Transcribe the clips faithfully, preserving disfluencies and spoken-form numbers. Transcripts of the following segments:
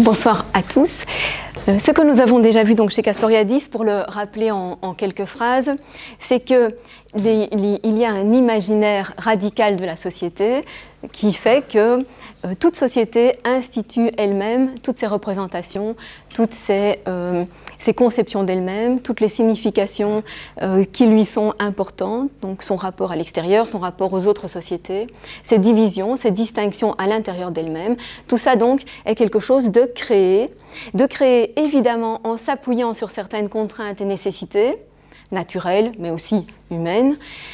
Bonsoir à tous. Euh, ce que nous avons déjà vu donc chez Castoriadis, pour le rappeler en, en quelques phrases, c'est que les, les, il y a un imaginaire radical de la société qui fait que euh, toute société institue elle-même toutes ses représentations, toutes ses, euh, ses conceptions d'elle-même, toutes les significations euh, qui lui sont importantes, donc son rapport à l'extérieur, son rapport aux autres sociétés, ses divisions, ses distinctions à l'intérieur d'elle-même. Tout ça donc est quelque chose de créé, de créé évidemment en s'appuyant sur certaines contraintes et nécessités, naturelles mais aussi humaines.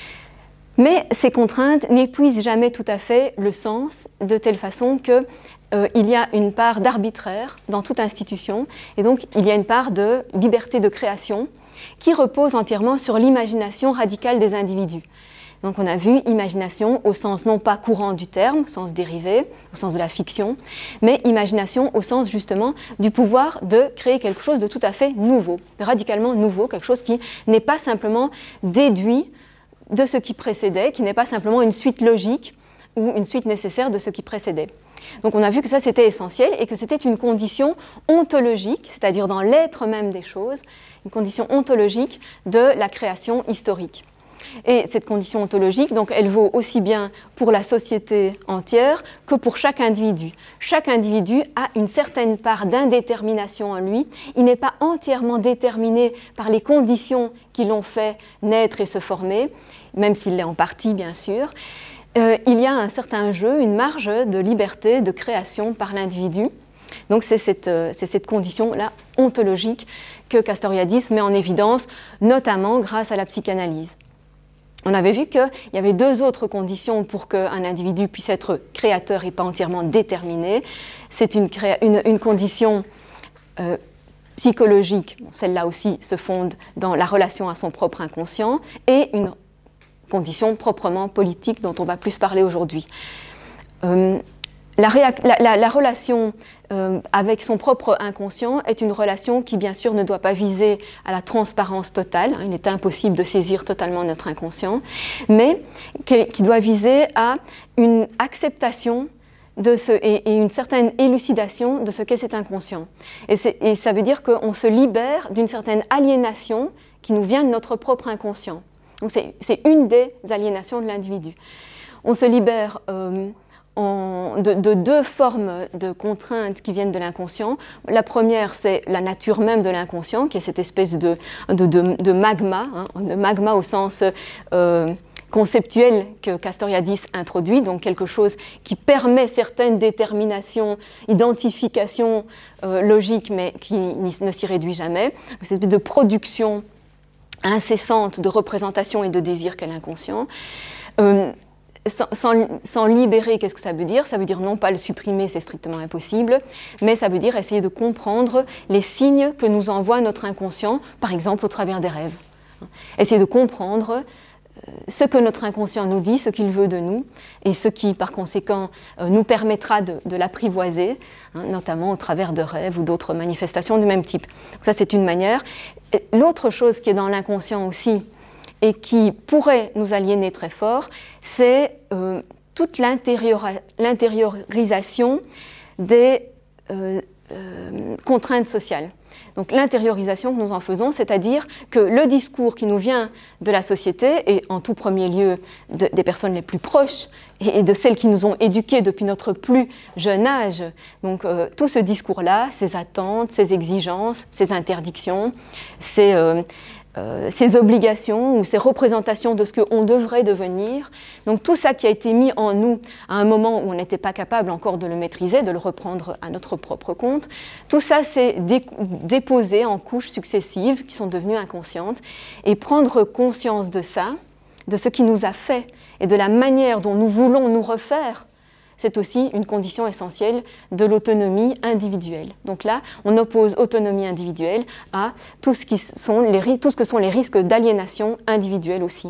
Mais ces contraintes n'épuisent jamais tout à fait le sens, de telle façon qu'il euh, y a une part d'arbitraire dans toute institution, et donc il y a une part de liberté de création qui repose entièrement sur l'imagination radicale des individus. Donc on a vu imagination au sens non pas courant du terme, au sens dérivé, au sens de la fiction, mais imagination au sens justement du pouvoir de créer quelque chose de tout à fait nouveau, de radicalement nouveau, quelque chose qui n'est pas simplement déduit de ce qui précédait, qui n'est pas simplement une suite logique ou une suite nécessaire de ce qui précédait. Donc on a vu que ça c'était essentiel et que c'était une condition ontologique, c'est-à-dire dans l'être même des choses, une condition ontologique de la création historique. Et cette condition ontologique, donc, elle vaut aussi bien pour la société entière que pour chaque individu. Chaque individu a une certaine part d'indétermination en lui. Il n'est pas entièrement déterminé par les conditions qui l'ont fait naître et se former, même s'il l'est en partie, bien sûr. Euh, il y a un certain jeu, une marge de liberté, de création par l'individu. Donc c'est cette, euh, c'est cette condition-là ontologique que Castoriadis met en évidence, notamment grâce à la psychanalyse. On avait vu qu'il y avait deux autres conditions pour qu'un individu puisse être créateur et pas entièrement déterminé. C'est une, créa- une, une condition euh, psychologique, bon, celle-là aussi se fonde dans la relation à son propre inconscient, et une condition proprement politique dont on va plus parler aujourd'hui. Euh, La, réac- la, la, la relation euh, avec son propre inconscient est une relation qui, bien sûr, ne doit pas viser à la transparence totale. Il est impossible de saisir totalement notre inconscient, mais qui, qui doit viser à une acceptation de ce, et, et une certaine élucidation de ce qu'est cet inconscient. Et, c'est, et ça veut dire qu'on se libère d'une certaine aliénation qui nous vient de notre propre inconscient. Donc c'est, c'est une des aliénations de l'individu. On se libère euh, En, de, de deux formes de contraintes qui viennent de l'inconscient. La première, c'est la nature même de l'inconscient, qui est cette espèce de, de, de, de magma, hein, de magma au sens euh, conceptuel que Castoriadis introduit, donc quelque chose qui permet certaines déterminations, identifications euh, logiques, mais qui ne s'y réduit jamais. Cette espèce de production incessante de représentation et de désir qu'est l'inconscient. Euh, Sans, sans, sans libérer, qu'est-ce que ça veut dire ? Ça veut dire non pas le supprimer, c'est strictement impossible, mais ça veut dire essayer de comprendre les signes que nous envoie notre inconscient, par exemple au travers des rêves. Essayer de comprendre ce que notre inconscient nous dit, ce qu'il veut de nous, et ce qui, par conséquent, nous permettra de, de l'apprivoiser, hein, notamment au travers de rêves ou d'autres manifestations du même type. Donc ça, c'est une manière. Et l'autre chose qui est dans l'inconscient aussi, et qui pourrait nous aliéner très fort, c'est euh, toute l'intériori- l'intériorisation des euh, euh, contraintes sociales. Donc l'intériorisation que nous en faisons, c'est-à-dire que le discours qui nous vient de la société, et en tout premier lieu de, des personnes les plus proches, et, et de celles qui nous ont éduqués depuis notre plus jeune âge, donc euh, tout ce discours-là, ces attentes, ces exigences, ces interdictions, ces... Euh, Euh, ces obligations ou ces représentations de ce qu'on devrait devenir. Donc tout ça qui a été mis en nous à un moment où on n'était pas capable encore de le maîtriser, de le reprendre à notre propre compte, tout ça s'est dé- déposé en couches successives qui sont devenues inconscientes. Et prendre conscience de ça, de ce qui nous a fait et de la manière dont nous voulons nous refaire, c'est aussi une condition essentielle de l'autonomie individuelle. Donc là, on oppose autonomie individuelle à tout ce, qui sont les, tout ce que sont les risques d'aliénation individuelle aussi.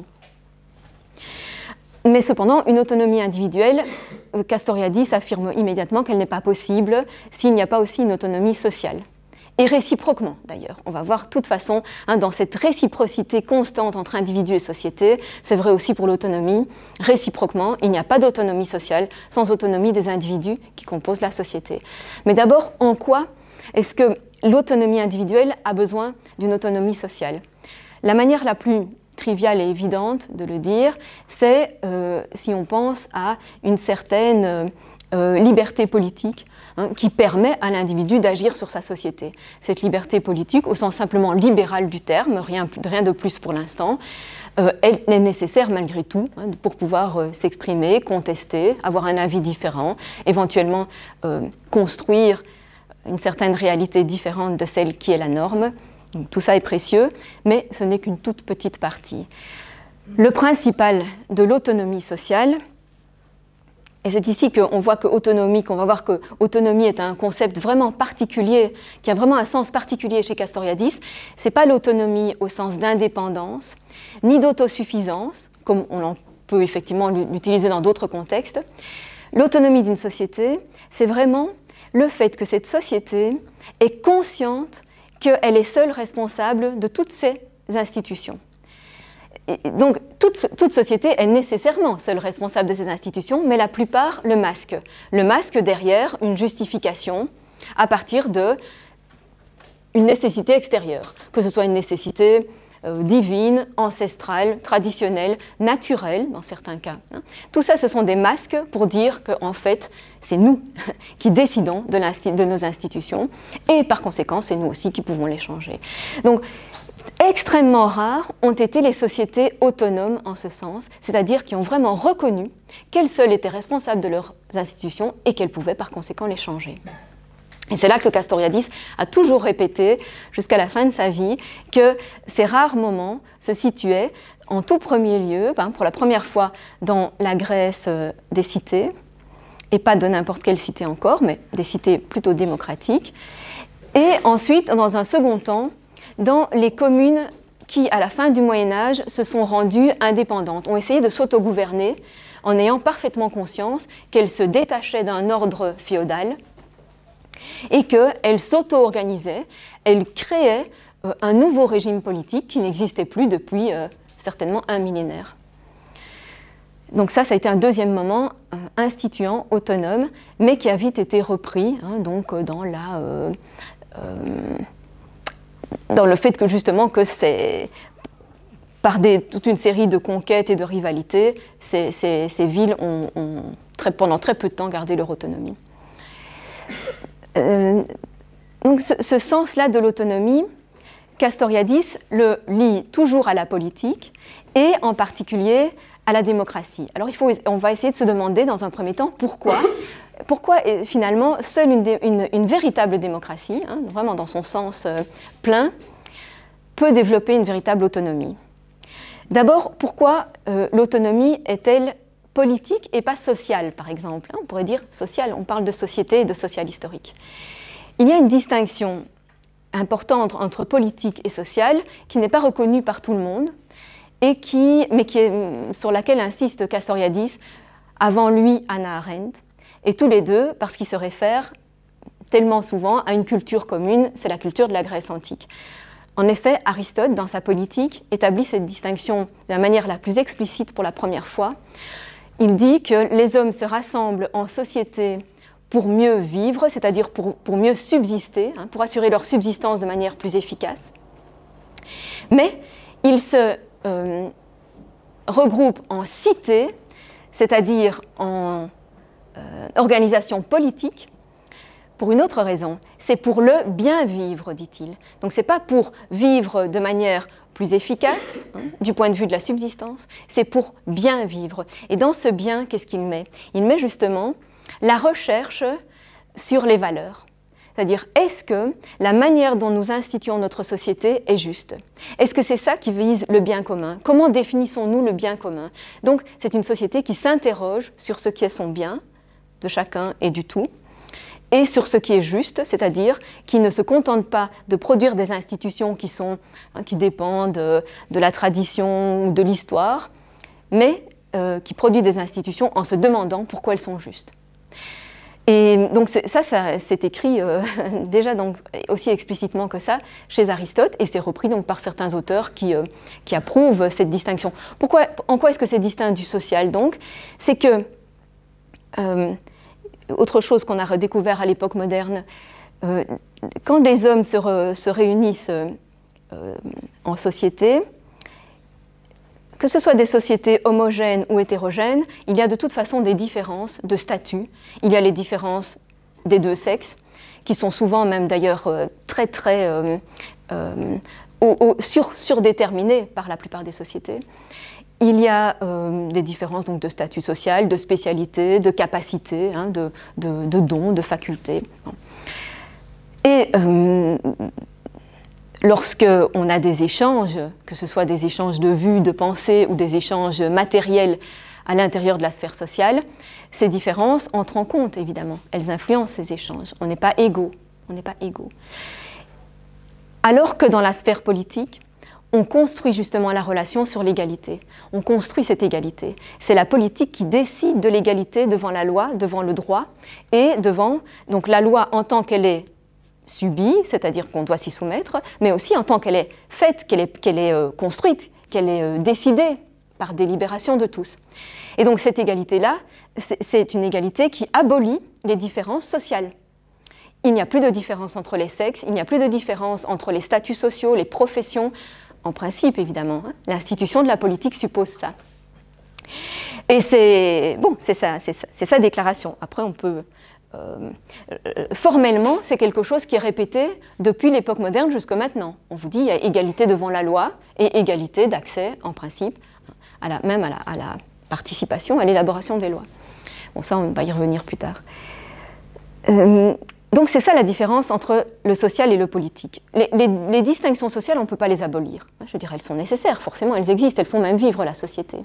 Mais cependant, une autonomie individuelle, Castoriadis affirme immédiatement qu'elle n'est pas possible s'il n'y a pas aussi une autonomie sociale. et réciproquement d'ailleurs. On va voir de toute façon, hein, dans cette réciprocité constante entre individu et société, c'est vrai aussi pour l'autonomie, réciproquement, il n'y a pas d'autonomie sociale sans autonomie des individus qui composent la société. Mais d'abord, en quoi est-ce que l'autonomie individuelle a besoin d'une autonomie sociale? La manière la plus triviale et évidente de le dire, c'est euh, si on pense à une certaine euh, liberté politique, hein, qui permet à l'individu d'agir sur sa société. Cette liberté politique, au sens simplement libéral du terme, rien, rien de plus pour l'instant, euh, elle est nécessaire malgré tout, hein, pour pouvoir euh, s'exprimer, contester, avoir un avis différent, éventuellement euh, construire une certaine réalité différente de celle qui est la norme. Donc, tout ça est précieux, mais ce n'est qu'une toute petite partie. Le principal de l'autonomie sociale, et c'est ici qu'on voit que autonomie, qu'on va voir que autonomie est un concept vraiment particulier, qui a vraiment un sens particulier chez Castoriadis, c'est pas l'autonomie au sens d'indépendance, ni d'autosuffisance, comme on en peut effectivement l'utiliser dans d'autres contextes. L'autonomie d'une société, c'est vraiment le fait que cette société est consciente qu'elle est seule responsable de toutes ses institutions. Et donc, toute, toute société est nécessairement seule responsable de ses institutions, mais la plupart le masquent. Le masquent derrière une justification à partir d'une nécessité extérieure, que ce soit une nécessité euh, divine, ancestrale, traditionnelle, naturelle, dans certains cas. Hein. Tout ça, ce sont des masques pour dire qu'en fait, c'est nous qui décidons de, de nos institutions, et par conséquent, c'est nous aussi qui pouvons les changer. Donc, extrêmement rares ont été les sociétés autonomes en ce sens, c'est-à-dire qui ont vraiment reconnu qu'elles seules étaient responsables de leurs institutions et qu'elles pouvaient par conséquent les changer. Et c'est là que Castoriadis a toujours répété, jusqu'à la fin de sa vie, que ces rares moments se situaient en tout premier lieu, ben, pour la première fois dans la Grèce euh, des cités, et pas de n'importe quelle cité encore, mais des cités plutôt démocratiques, et ensuite, dans un second temps, dans les communes qui, à la fin du Moyen-Âge, se sont rendues indépendantes, ont essayé de s'autogouverner en ayant parfaitement conscience qu'elles se détachaient d'un ordre féodal et qu'elles s'auto-organisaient, elles créaient euh, un nouveau régime politique qui n'existait plus depuis euh, certainement un millénaire. Donc ça, ça a été un deuxième moment euh, instituant, autonome, mais qui a vite été repris hein, donc, euh, dans la... Euh, euh, dans le fait que justement que c'est par des, toute une série de conquêtes et de rivalités, ces, ces, ces villes ont, ont très, pendant très peu de temps gardé leur autonomie. Euh, donc ce, ce sens-là de l'autonomie, Castoriadis le lie toujours à la politique et en particulier à la démocratie. Alors il faut, on va essayer de se demander dans un premier temps pourquoi Pourquoi finalement seule une, dé, une, une véritable démocratie, hein, vraiment dans son sens euh, plein, peut développer une véritable autonomie. D'abord, pourquoi euh, l'autonomie est-elle politique et pas sociale, par exemple, hein, on pourrait dire sociale, on parle de société et de social historique. Il y a une distinction importante entre politique et sociale qui n'est pas reconnue par tout le monde, et qui, mais qui est, sur laquelle insiste Castoriadis, avant lui Hannah Arendt, et tous les deux, parce qu'ils se réfèrent tellement souvent à une culture commune, c'est la culture de la Grèce antique. En effet, Aristote, dans sa politique, établit cette distinction de la manière la plus explicite pour la première fois. Il dit que les hommes se rassemblent en société pour mieux vivre, c'est-à-dire pour, pour mieux subsister, hein, pour assurer leur subsistance de manière plus efficace. Mais ils se euh, regroupent en cités, c'est-à-dire en Euh, organisation politique, pour une autre raison. C'est pour le bien vivre, dit-il. Donc ce n'est pas pour vivre de manière plus efficace, hein, du point de vue de la subsistance, c'est pour bien vivre. Et dans ce bien, qu'est-ce qu'il met ? Il met justement la recherche sur les valeurs. C'est-à-dire, est-ce que la manière dont nous instituons notre société est juste ? Est-ce que c'est ça qui vise le bien commun ? Comment définissons-nous le bien commun ? Donc, c'est une société qui s'interroge sur ce qui est son bien, de chacun et du tout, et sur ce qui est juste, c'est-à-dire qui ne se contente pas de produire des institutions qui, sont, hein, qui dépendent de, de la tradition ou de l'histoire, mais euh, qui produit des institutions en se demandant pourquoi elles sont justes. Et donc ça, ça c'est écrit euh, déjà donc, aussi explicitement que ça chez Aristote, et c'est repris donc par certains auteurs qui, euh, qui approuvent cette distinction. Pourquoi, en quoi est-ce que c'est distinct du social donc? C'est que, euh, autre chose qu'on a redécouvert à l'époque moderne, euh, quand les hommes se, re, se réunissent euh, en société, que ce soit des sociétés homogènes ou hétérogènes, il y a de toute façon des différences de statut. Il y a les différences des deux sexes, qui sont souvent même d'ailleurs euh, très très euh, euh, au, au, sur, surdéterminées par la plupart des sociétés. Il y a euh, des différences donc, de statut social, de spécialité, de capacité, hein, de, de, de dons, de facultés. Et euh, lorsqu'on a des échanges, que ce soit des échanges de vues, de pensées ou des échanges matériels à l'intérieur de la sphère sociale, ces différences entrent en compte, évidemment. Elles influencent ces échanges. On n'est pas égaux. On n'est pas égaux. Alors que dans la sphère politique, on construit justement la relation sur l'égalité. On construit cette égalité. C'est la politique qui décide de l'égalité devant la loi, devant le droit, et devant donc, la loi en tant qu'elle est subie, c'est-à-dire qu'on doit s'y soumettre, mais aussi en tant qu'elle est faite, qu'elle est, qu'elle est euh, construite, qu'elle est euh, décidée par délibération de tous. Et donc cette égalité-là, c'est, c'est une égalité qui abolit les différences sociales. Il n'y a plus de différence entre les sexes, il n'y a plus de différence entre les statuts sociaux, les professions, en principe évidemment. Hein. L'institution de la politique suppose ça. Et c'est, bon, c'est, ça, c'est, ça, c'est sa déclaration. Après on peut... Euh, formellement, c'est quelque chose qui est répété depuis l'époque moderne jusqu'à maintenant. On vous dit qu'il y a égalité devant la loi et égalité d'accès, en principe, à la, même à la, à la participation, à l'élaboration des lois. Bon, ça, on va y revenir plus tard. Euh, donc, c'est ça la différence entre le social et le politique. Les, les, les distinctions sociales, on ne peut pas les abolir. Je dirais, elles sont nécessaires, forcément, elles existent, elles font même vivre la société.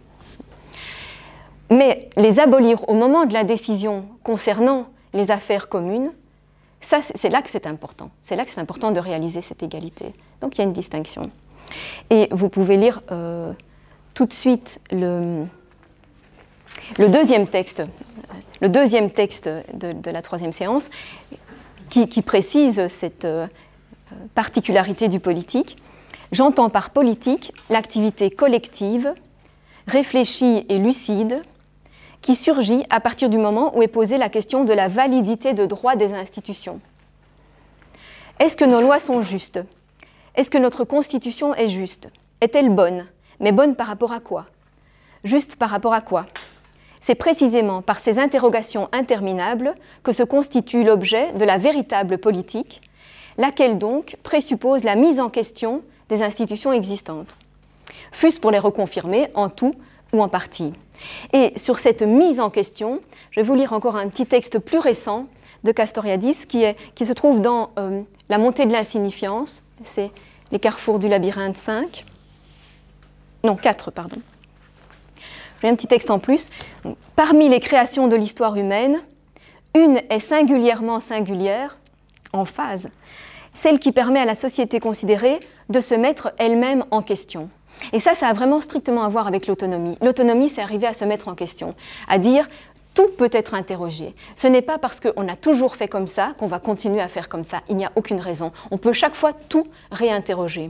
Mais les abolir au moment de la décision concernant les affaires communes, ça, c'est là que c'est important. C'est là que c'est important de réaliser cette égalité. Donc il y a une distinction. Et vous pouvez lire euh, tout de suite le, le deuxième texte, le deuxième texte de, de la troisième séance, qui, qui précise cette euh, particularité du politique. J'entends par politique l'activité collective, réfléchie et lucide, qui surgit à partir du moment où est posée la question de la validité de droit des institutions. Est-ce que nos lois sont justes? Est-ce que notre Constitution est juste? Est-elle bonne? Mais bonne par rapport à quoi? Juste par rapport à quoi? C'est précisément par ces interrogations interminables que se constitue l'objet de la véritable politique, laquelle donc présuppose la mise en question des institutions existantes, fût-ce pour les reconfirmer en tout ou en partie. Et sur cette mise en question, je vais vous lire encore un petit texte plus récent de Castoriadis qui, est, qui se trouve dans euh, La montée de l'insignifiance, c'est Les carrefours du labyrinthe cinq, non quatre, pardon. J'ai un petit texte en plus. Parmi les créations de l'histoire humaine, une est singulièrement singulière, en phase, celle qui permet à la société considérée de se mettre elle-même en question. Et ça, ça a vraiment strictement à voir avec l'autonomie. L'autonomie, c'est arriver à se mettre en question, à dire tout peut être interrogé. Ce n'est pas parce qu'on a toujours fait comme ça qu'on va continuer à faire comme ça. Il n'y a aucune raison. On peut chaque fois tout réinterroger.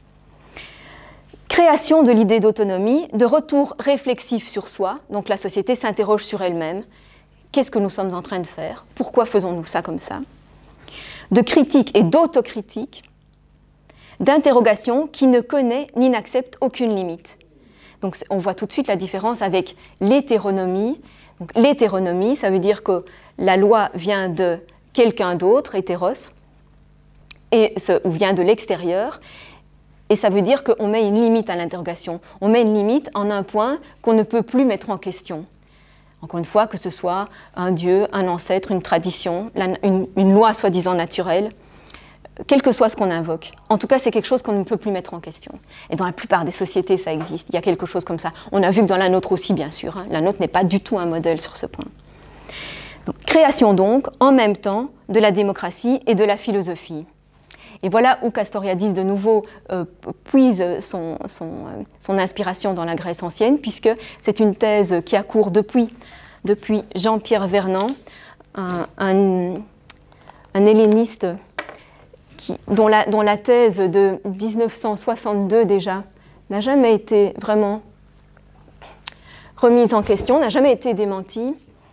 Création de l'idée d'autonomie, de retour réflexif sur soi. Donc la société s'interroge sur elle-même. Qu'est-ce que nous sommes en train de faire? Pourquoi faisons-nous ça comme ça? De critique et d'autocritique, d'interrogation qui ne connaît ni n'accepte aucune limite. Donc on voit tout de suite la différence avec l'hétéronomie. Donc, l'hétéronomie, ça veut dire que la loi vient de quelqu'un d'autre, hétéros, et ce, ou vient de l'extérieur, et ça veut dire qu'on met une limite à l'interrogation. On met une limite en un point qu'on ne peut plus mettre en question. Encore une fois, que ce soit un dieu, un ancêtre, une tradition, la, une, une loi soi-disant naturelle, quel que soit ce qu'on invoque. En tout cas, c'est quelque chose qu'on ne peut plus mettre en question. Et dans la plupart des sociétés, ça existe. Il y a quelque chose comme ça. On a vu que dans la nôtre aussi, bien sûr. Hein. La nôtre n'est pas du tout un modèle sur ce point. Donc, création donc, en même temps, de la démocratie et de la philosophie. Et voilà où Castoriadis, de nouveau, euh, puise son, son, euh, son inspiration dans la Grèce ancienne, puisque c'est une thèse qui a cours depuis, depuis Jean-Pierre Vernant, un, un, un helléniste qui, dont, la, dont la thèse de dix-neuf cent soixante-deux déjà n'a jamais été vraiment remise en question, n'a jamais été démentie.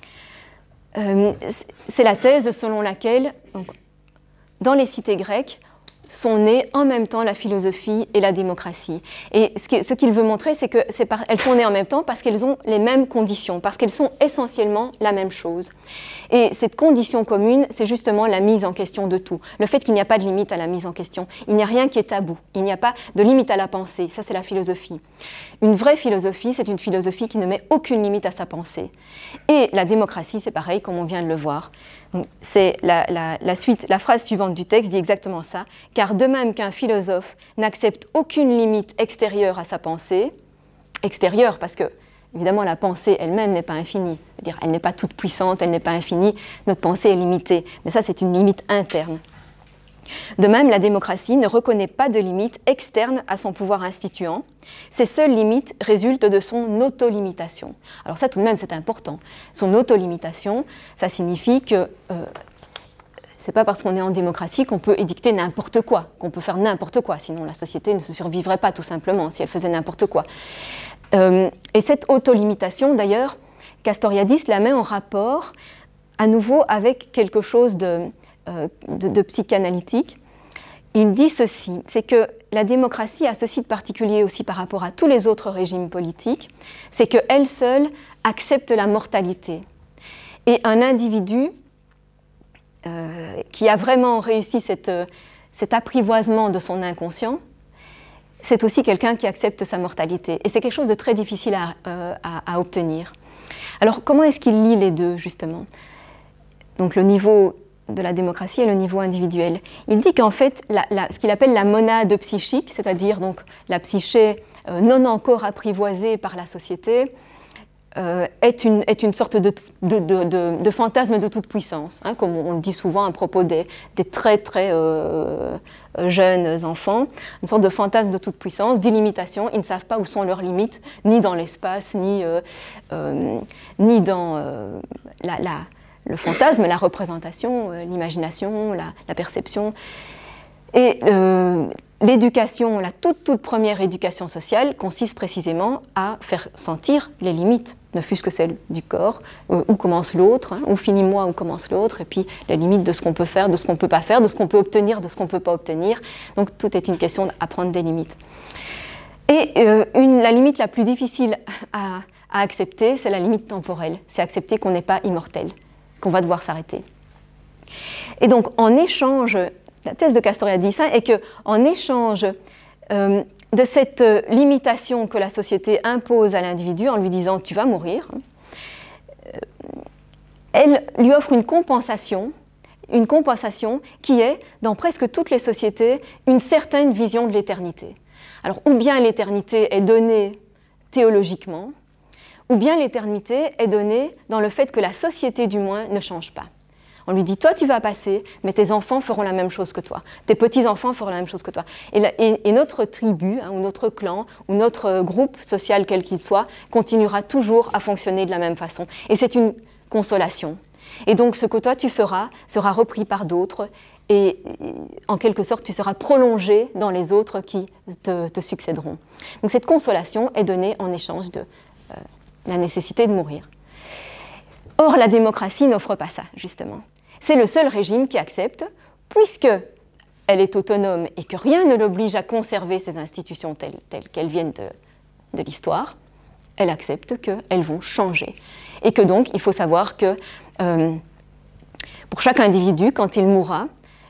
Euh, c'est la thèse selon laquelle, donc, dans les cités grecques, sont nées en même temps la philosophie et la démocratie. Et ce qu'il, ce qu'il veut montrer, c'est qu'elles sont nées en même temps parce qu'elles ont les mêmes conditions, parce qu'elles sont essentiellement la même chose. Et cette condition commune, c'est justement la mise en question de tout. Le fait qu'il n'y a pas de limite à la mise en question. Il n'y a rien qui est tabou. Il n'y a pas de limite à la pensée. Ça, c'est la philosophie. Une vraie philosophie, c'est une philosophie qui ne met aucune limite à sa pensée. Et la démocratie, c'est pareil, comme on vient de le voir. C'est la, la, la suite, la phrase suivante du texte dit exactement ça. Car de même qu'un philosophe n'accepte aucune limite extérieure à sa pensée, extérieure parce que, évidemment, la pensée elle-même n'est pas infinie. C'est-à-dire, elle n'est pas toute puissante, elle n'est pas infinie, notre pensée est limitée. Mais ça, c'est une limite interne. De même, la démocratie ne reconnaît pas de limite externe à son pouvoir instituant. Ces seules limites résultent de son autolimitation. Alors ça, tout de même, c'est important. Son autolimitation, ça signifie que euh, c'est pas parce qu'on est en démocratie qu'on peut édicter n'importe quoi, qu'on peut faire n'importe quoi. Sinon, la société ne se survivrait pas, tout simplement, si elle faisait n'importe quoi. Euh, et cette autolimitation, d'ailleurs, Castoriadis la met en rapport, à nouveau, avec quelque chose de... De, de psychanalytique. Il dit ceci, c'est que la démocratie a ceci de particulier aussi par rapport à tous les autres régimes politiques, c'est qu'elle seule accepte la mortalité. Et un individu euh, qui a vraiment réussi cette, cet apprivoisement de son inconscient, c'est aussi quelqu'un qui accepte sa mortalité. Et c'est quelque chose de très difficile à, euh, à, à obtenir. Alors comment est-ce qu'il lie les deux, justement ? Donc le niveau de la démocratie et le niveau individuel. Il dit qu'en fait, la, la, ce qu'il appelle la monade psychique, c'est-à-dire donc la psyché euh, non encore apprivoisée par la société, euh, est, une, est une sorte de, de, de, de, de fantasme de toute puissance, hein, comme on le dit souvent à propos des, des très très euh, jeunes enfants, une sorte de fantasme de toute puissance, d'illimitation. Ils ne savent pas où sont leurs limites, ni dans l'espace, ni, euh, euh, ni dans euh, la... la le fantasme, la représentation, euh, l'imagination, la, la perception. Et euh, l'éducation, la toute, toute première éducation sociale consiste précisément à faire sentir les limites, ne fût-ce que celles du corps, euh, où commence l'autre, hein, où finit moi, où commence l'autre, et puis les limites de ce qu'on peut faire, de ce qu'on ne peut pas faire, de ce qu'on peut obtenir, de ce qu'on ne peut pas obtenir. Donc tout est une question d'apprendre des limites. Et euh, une, la limite la plus difficile à, à accepter, c'est la limite temporelle. C'est accepter qu'on n'est pas immortel, qu'on va devoir s'arrêter. Et donc, en échange, la thèse de Castoriadis hein, est qu'en échange euh, de cette euh, limitation que la société impose à l'individu en lui disant « tu vas mourir hein, », elle lui offre une compensation, une compensation qui est, dans presque toutes les sociétés, une certaine vision de l'éternité. Alors, ou bien l'éternité est donnée théologiquement, ou bien l'éternité est donnée dans le fait que la société, du moins, ne change pas. On lui dit, toi, tu vas passer, mais tes enfants feront la même chose que toi. Tes petits-enfants feront la même chose que toi. Et, la, et, et notre tribu, hein, ou notre clan, ou notre groupe social, quel qu'il soit, continuera toujours à fonctionner de la même façon. Et c'est une consolation. Et donc, ce que toi, tu feras sera repris par d'autres, et, et en quelque sorte, tu seras prolongé dans les autres qui te, te succéderont. Donc, cette consolation est donnée en échange de... Euh, la nécessité de mourir. Or, la démocratie n'offre pas ça, justement. C'est le seul régime qui accepte, puisque elle est autonome et que rien ne l'oblige à conserver ses institutions telles, telles qu'elles viennent de, de l'histoire, elle accepte qu'elles vont changer. Et que donc, il faut savoir que euh, pour chaque individu, quand il mourra,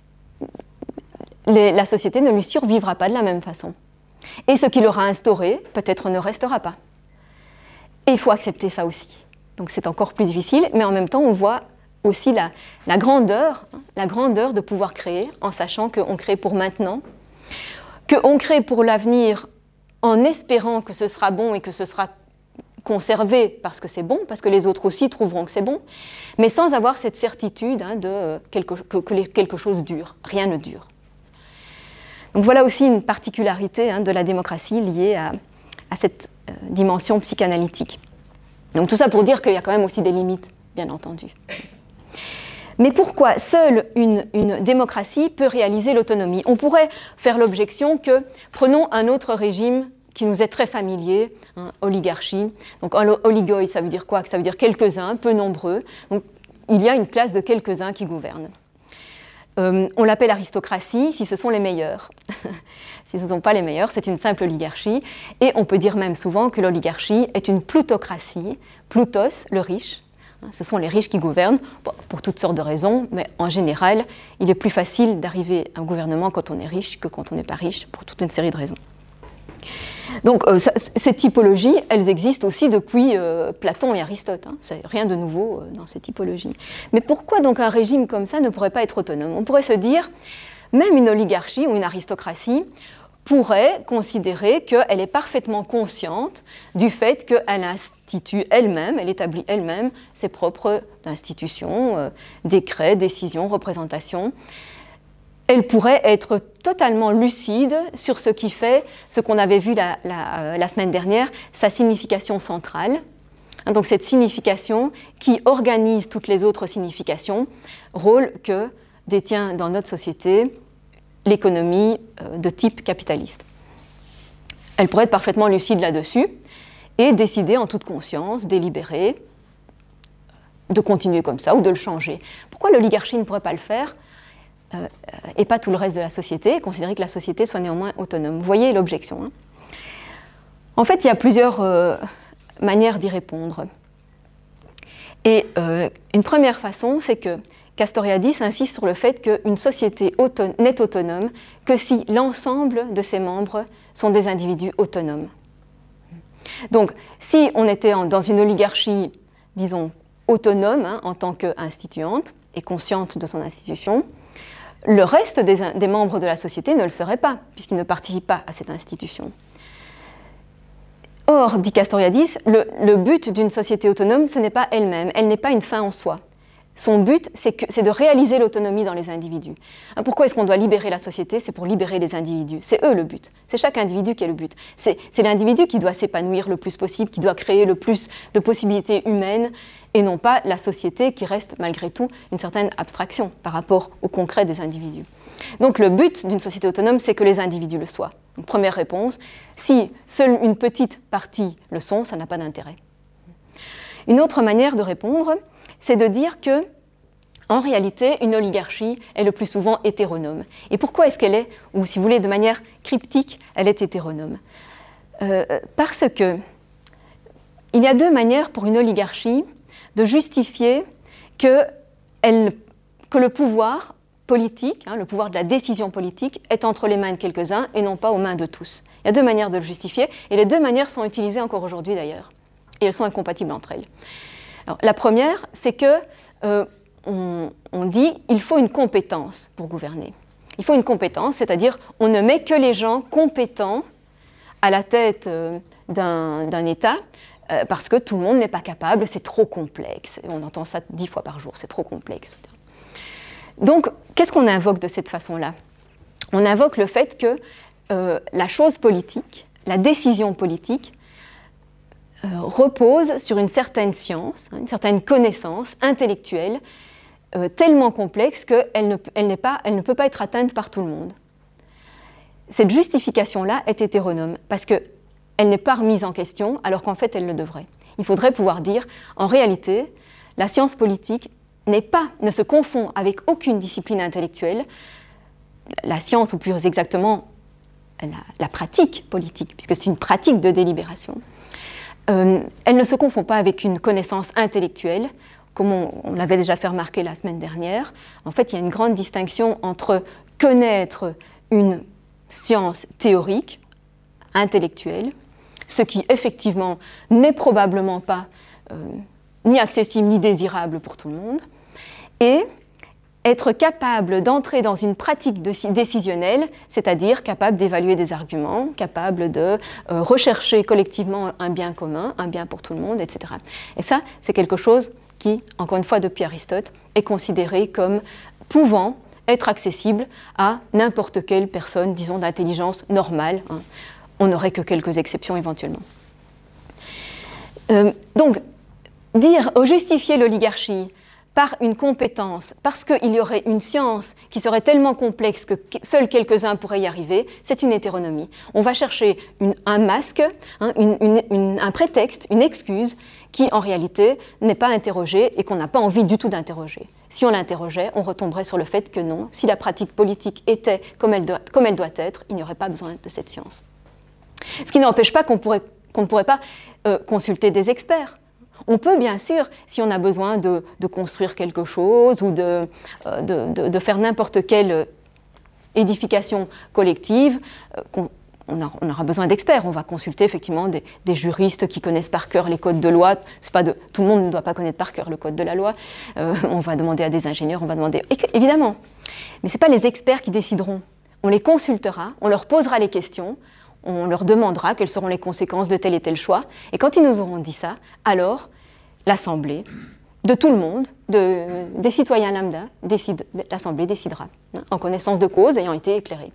les, la société ne lui survivra pas de la même façon. Et ce qu'il aura instauré, peut-être ne restera pas. Et il faut accepter ça aussi. Donc c'est encore plus difficile, mais en même temps, on voit aussi la, la grandeur, la grandeur de pouvoir créer, en sachant qu'on crée pour maintenant, qu'on crée pour l'avenir en espérant que ce sera bon et que ce sera conservé parce que c'est bon, parce que les autres aussi trouveront que c'est bon, mais sans avoir cette certitude hein, de quelque, que, que quelque chose dure. Rien ne dure. Donc voilà aussi une particularité hein, de la démocratie liée à, à cette euh, dimension psychanalytique. Donc tout ça pour dire qu'il y a quand même aussi des limites, bien entendu. Mais pourquoi seule une, une démocratie peut réaliser l'autonomie? On pourrait faire l'objection que, prenons un autre régime qui nous est très familier, hein, oligarchie. Donc oligoi, ça veut dire quoi? Ça veut dire quelques-uns, peu nombreux. Donc il y a une classe de quelques-uns qui gouvernent. Euh, on l'appelle aristocratie si ce sont les meilleurs. Si ce ne sont pas les meilleurs, c'est une simple oligarchie. Et on peut dire même souvent que l'oligarchie est une plutocratie. Plutos, le riche. Ce sont les riches qui gouvernent, pour toutes sortes de raisons, mais en général, il est plus facile d'arriver à un gouvernement quand on est riche que quand on n'est pas riche, pour toute une série de raisons. Donc, euh, ça, ces typologies, elles existent aussi depuis euh, Platon et Aristote. Hein. C'est rien de nouveau euh, dans ces typologies. Mais pourquoi donc un régime comme ça ne pourrait pas être autonome? On pourrait se dire, même une oligarchie ou une aristocratie pourrait considérer qu'elle est parfaitement consciente du fait qu'elle institue elle-même, elle établit elle-même ses propres institutions, euh, décrets, décisions, représentations. Elle pourrait être totalement lucide sur ce qui fait, ce qu'on avait vu la, la, euh, la semaine dernière, sa signification centrale. Donc cette signification qui organise toutes les autres significations, rôle que détient dans notre société l'économie de type capitaliste. Elle pourrait être parfaitement lucide là-dessus et décider en toute conscience, délibérer, de continuer comme ça ou de le changer. Pourquoi l'oligarchie ne pourrait pas le faire euh, et pas tout le reste de la société, et considérer que la société soit néanmoins autonome? Vous voyez l'objection. Hein. En fait, il y a plusieurs euh, manières d'y répondre. Et euh, une première façon, c'est que Castoriadis insiste sur le fait qu'une société auto- n'est autonome que si l'ensemble de ses membres sont des individus autonomes. Donc, si on était en, dans une oligarchie, disons, autonome hein, en tant qu'instituante et consciente de son institution, le reste des, des membres de la société ne le serait pas, puisqu'ils ne participent pas à cette institution. Or, dit Castoriadis, le, le but d'une société autonome, ce n'est pas elle-même, elle n'est pas une fin en soi. Son but, c'est, que, c'est de réaliser l'autonomie dans les individus. Pourquoi est-ce qu'on doit libérer la société? C'est pour libérer les individus. C'est eux le but. C'est chaque individu qui est le but. C'est, c'est l'individu qui doit s'épanouir le plus possible, qui doit créer le plus de possibilités humaines, et non pas la société qui reste malgré tout une certaine abstraction par rapport au concret des individus. Donc le but d'une société autonome, c'est que les individus le soient. Donc, première réponse, si seule une petite partie le sont, ça n'a pas d'intérêt. Une autre manière de répondre, c'est de dire que, en réalité, une oligarchie est le plus souvent hétéronome. Et pourquoi est-ce qu'elle est, ou si vous voulez, de manière cryptique, elle est hétéronome? euh, Parce que il y a deux manières pour une oligarchie de justifier que, elle, que le pouvoir politique, hein, le pouvoir de la décision politique, est entre les mains de quelques-uns et non pas aux mains de tous. Il y a deux manières de le justifier, et les deux manières sont utilisées encore aujourd'hui d'ailleurs, et elles sont incompatibles entre elles. Alors, la première, c'est que euh, on, on dit qu'il faut une compétence pour gouverner. Il faut une compétence, c'est-à-dire on ne met que les gens compétents à la tête euh, d'un, d'un État euh, parce que tout le monde n'est pas capable, c'est trop complexe. On entend ça dix fois par jour, c'est trop complexe, et cetera. Donc, qu'est-ce qu'on invoque de cette façon-là? On invoque le fait que euh, la chose politique, la décision politique, euh, repose sur une certaine science, hein, une certaine connaissance intellectuelle euh, tellement complexe qu'elle ne, elle n'est pas, elle ne peut pas être atteinte par tout le monde. Cette justification-là est hétéronome parce qu'elle n'est pas remise en question alors qu'en fait elle le devrait. Il faudrait pouvoir dire, en réalité, la science politique n'est pas, ne se confond avec aucune discipline intellectuelle, la science, ou plus exactement la, la pratique politique, puisque c'est une pratique de délibération, euh, elle ne se confond pas avec une connaissance intellectuelle, comme on, on l'avait déjà fait remarquer la semaine dernière. En fait, il y a une grande distinction entre connaître une science théorique, intellectuelle, ce qui effectivement n'est probablement pas euh, ni accessible ni désirable pour tout le monde, et être capable d'entrer dans une pratique de, décisionnelle, c'est-à-dire capable d'évaluer des arguments, capable de euh, rechercher collectivement un bien commun, un bien pour tout le monde, et cetera. Et ça, c'est quelque chose qui, encore une fois depuis Aristote, est considéré comme pouvant être accessible à n'importe quelle personne, disons, d'intelligence normale. Hein. On n'aurait que quelques exceptions éventuellement. Euh, donc, dire, justifier l'oligarchie par une compétence, parce qu'il y aurait une science qui serait tellement complexe que seuls quelques-uns pourraient y arriver, c'est une hétéronomie. On va chercher une, un masque, hein, une, une, une, un prétexte, une excuse qui en réalité n'est pas interrogée et qu'on n'a pas envie du tout d'interroger. Si on l'interrogeait, on retomberait sur le fait que non, si la pratique politique était comme elle doit, comme elle doit être, il n'y aurait pas besoin de cette science. Ce qui n'empêche pas qu'on pourrait, qu'on ne pourrait pas euh, consulter des experts. On peut bien sûr, si on a besoin de, de construire quelque chose ou de, de, de, de faire n'importe quelle édification collective, on, on aura besoin d'experts. On va consulter effectivement des, des juristes qui connaissent par cœur les codes de loi. C'est pas de, tout le monde ne doit pas connaître par cœur le code de la loi. Euh, on va demander à des ingénieurs, on va demander... Évidemment, mais ce n'est pas les experts qui décideront. On les consultera, on leur posera les questions, on leur demandera quelles seront les conséquences de tel et tel choix. Et quand ils nous auront dit ça, alors l'Assemblée, de tout le monde, de, des citoyens lambda, décide, l'Assemblée décidera, hein, en connaissance de cause, ayant été éclairée.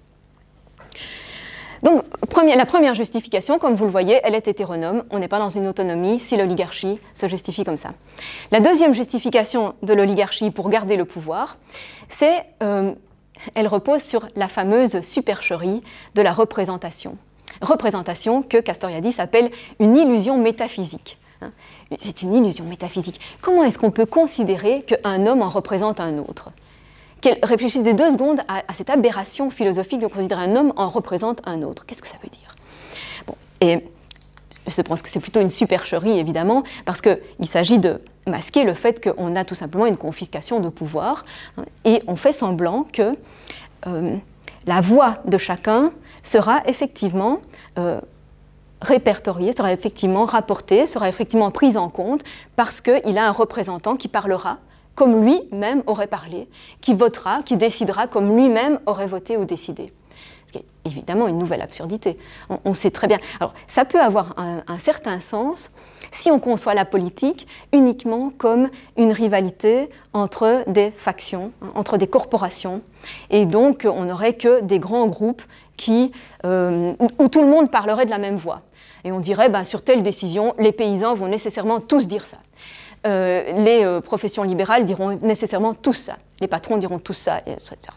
Donc, premier, la première justification, comme vous le voyez, elle est hétéronome. On n'est pas dans une autonomie si l'oligarchie se justifie comme ça. La deuxième justification de l'oligarchie pour garder le pouvoir, c'est, euh, elle repose sur la fameuse supercherie de la représentation. Représentation que Castoriadis appelle une illusion métaphysique. C'est une illusion métaphysique. Comment est-ce qu'on peut considérer qu'un homme en représente un autre ? Réfléchissez deux secondes à, à cette aberration philosophique de considérer un homme en représente un autre. Qu'est-ce que ça veut dire ? Bon, et je pense que c'est plutôt une supercherie, évidemment, parce qu'il s'agit de masquer le fait qu'on a tout simplement une confiscation de pouvoir, hein, et on fait semblant que euh, la voix de chacun sera effectivement euh, répertoriée, sera effectivement rapportée, sera effectivement prise en compte parce qu'il a un représentant qui parlera comme lui-même aurait parlé, qui votera, qui décidera comme lui-même aurait voté ou décidé. Ce qui est évidemment une nouvelle absurdité. On, on sait très bien. Alors, ça peut avoir un, un certain sens si on conçoit la politique uniquement comme une rivalité entre des factions, entre des corporations, et donc on n'aurait que des grands groupes qui, euh, où tout le monde parlerait de la même voix. Et on dirait, ben, sur telle décision, les paysans vont nécessairement tous dire ça. Euh, les euh, professions libérales diront nécessairement tous ça. Les patrons diront tous ça, et cetera.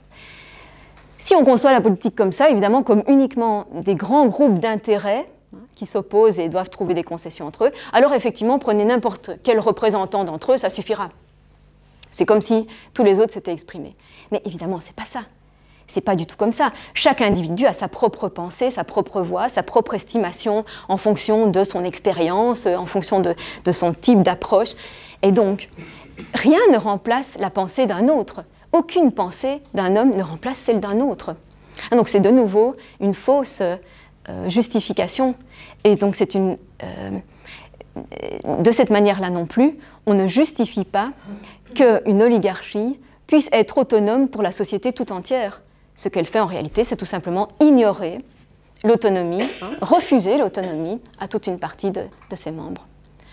Si on conçoit la politique comme ça, évidemment, comme uniquement des grands groupes d'intérêts hein, qui s'opposent et doivent trouver des concessions entre eux, alors effectivement, prenez n'importe quel représentant d'entre eux, ça suffira. C'est comme si tous les autres s'étaient exprimés. Mais évidemment, c'est pas ça. C'est pas du tout comme ça. Chaque individu a sa propre pensée, sa propre voix, sa propre estimation en fonction de son expérience, en fonction de, de son type d'approche. Et donc, rien ne remplace la pensée d'un autre. Aucune pensée d'un homme ne remplace celle d'un autre. Donc c'est de nouveau une fausse euh, justification. Et donc c'est une... Euh, de cette manière-là non plus, on ne justifie pas qu'une oligarchie puisse être autonome pour la société tout entière. Ce qu'elle fait en réalité, c'est tout simplement ignorer l'autonomie, hein, refuser l'autonomie à toute une partie de, de ses membres.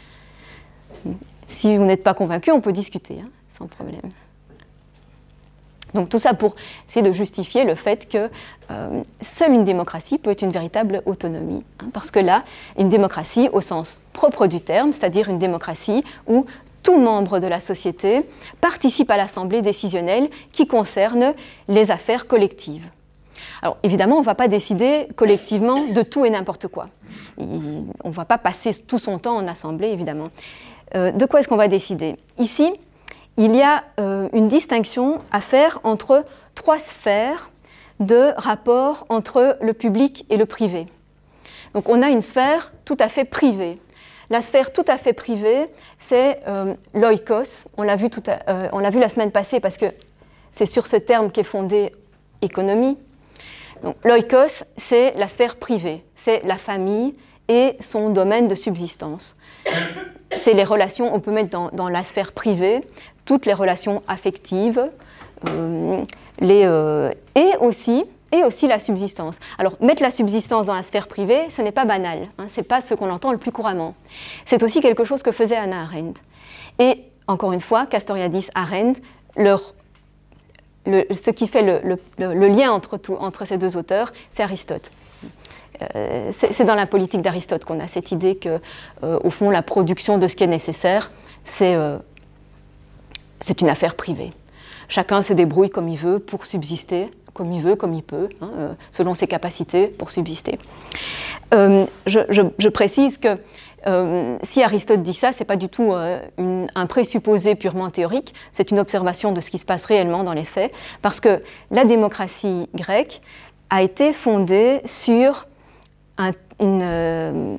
Si vous n'êtes pas convaincu, on peut discuter, hein, sans problème. Donc tout ça pour essayer de justifier le fait que euh, seule une démocratie peut être une véritable autonomie. Hein, parce que là, une démocratie au sens propre du terme, c'est-à-dire une démocratie où tout membre de la société participe à l'assemblée décisionnelle qui concerne les affaires collectives. Alors évidemment, on ne va pas décider collectivement de tout et n'importe quoi. Il, on ne va pas passer tout son temps en assemblée, évidemment. Euh, de quoi est-ce qu'on va décider ? Ici, il y a euh, une distinction à faire entre trois sphères de rapport entre le public et le privé. Donc on a une sphère tout à fait privée. La sphère tout à fait privée, c'est euh, l'oikos. On l'a vu, tout à, euh, on l'a vu la semaine passée parce que c'est sur ce terme qu'est fondée économie. Donc, l'oikos, c'est la sphère privée, c'est la famille et son domaine de subsistance. C'est les relations, on peut mettre dans, dans la sphère privée toutes les relations affectives euh, les, euh, et aussi... et aussi la subsistance. Alors, mettre la subsistance dans la sphère privée, ce n'est pas banal, hein, ce n'est pas ce qu'on entend le plus couramment. C'est aussi quelque chose que faisait Hannah Arendt. Et, encore une fois, Castoriadis, Arendt, leur, le, ce qui fait le, le, le, le lien entre, tout, entre ces deux auteurs, c'est Aristote. Euh, c'est, c'est dans la politique d'Aristote qu'on a cette idée que, euh, au fond, la production de ce qui est nécessaire, c'est... Euh, c'est une affaire privée. Chacun se débrouille comme il veut pour subsister, comme il veut, comme il peut, hein, euh, selon ses capacités pour subsister. Euh, je, je, je précise que euh, si Aristote dit ça, ce n'est pas du tout euh, une, un présupposé purement théorique, c'est une observation de ce qui se passe réellement dans les faits, parce que la démocratie grecque a été fondée sur un, une, euh,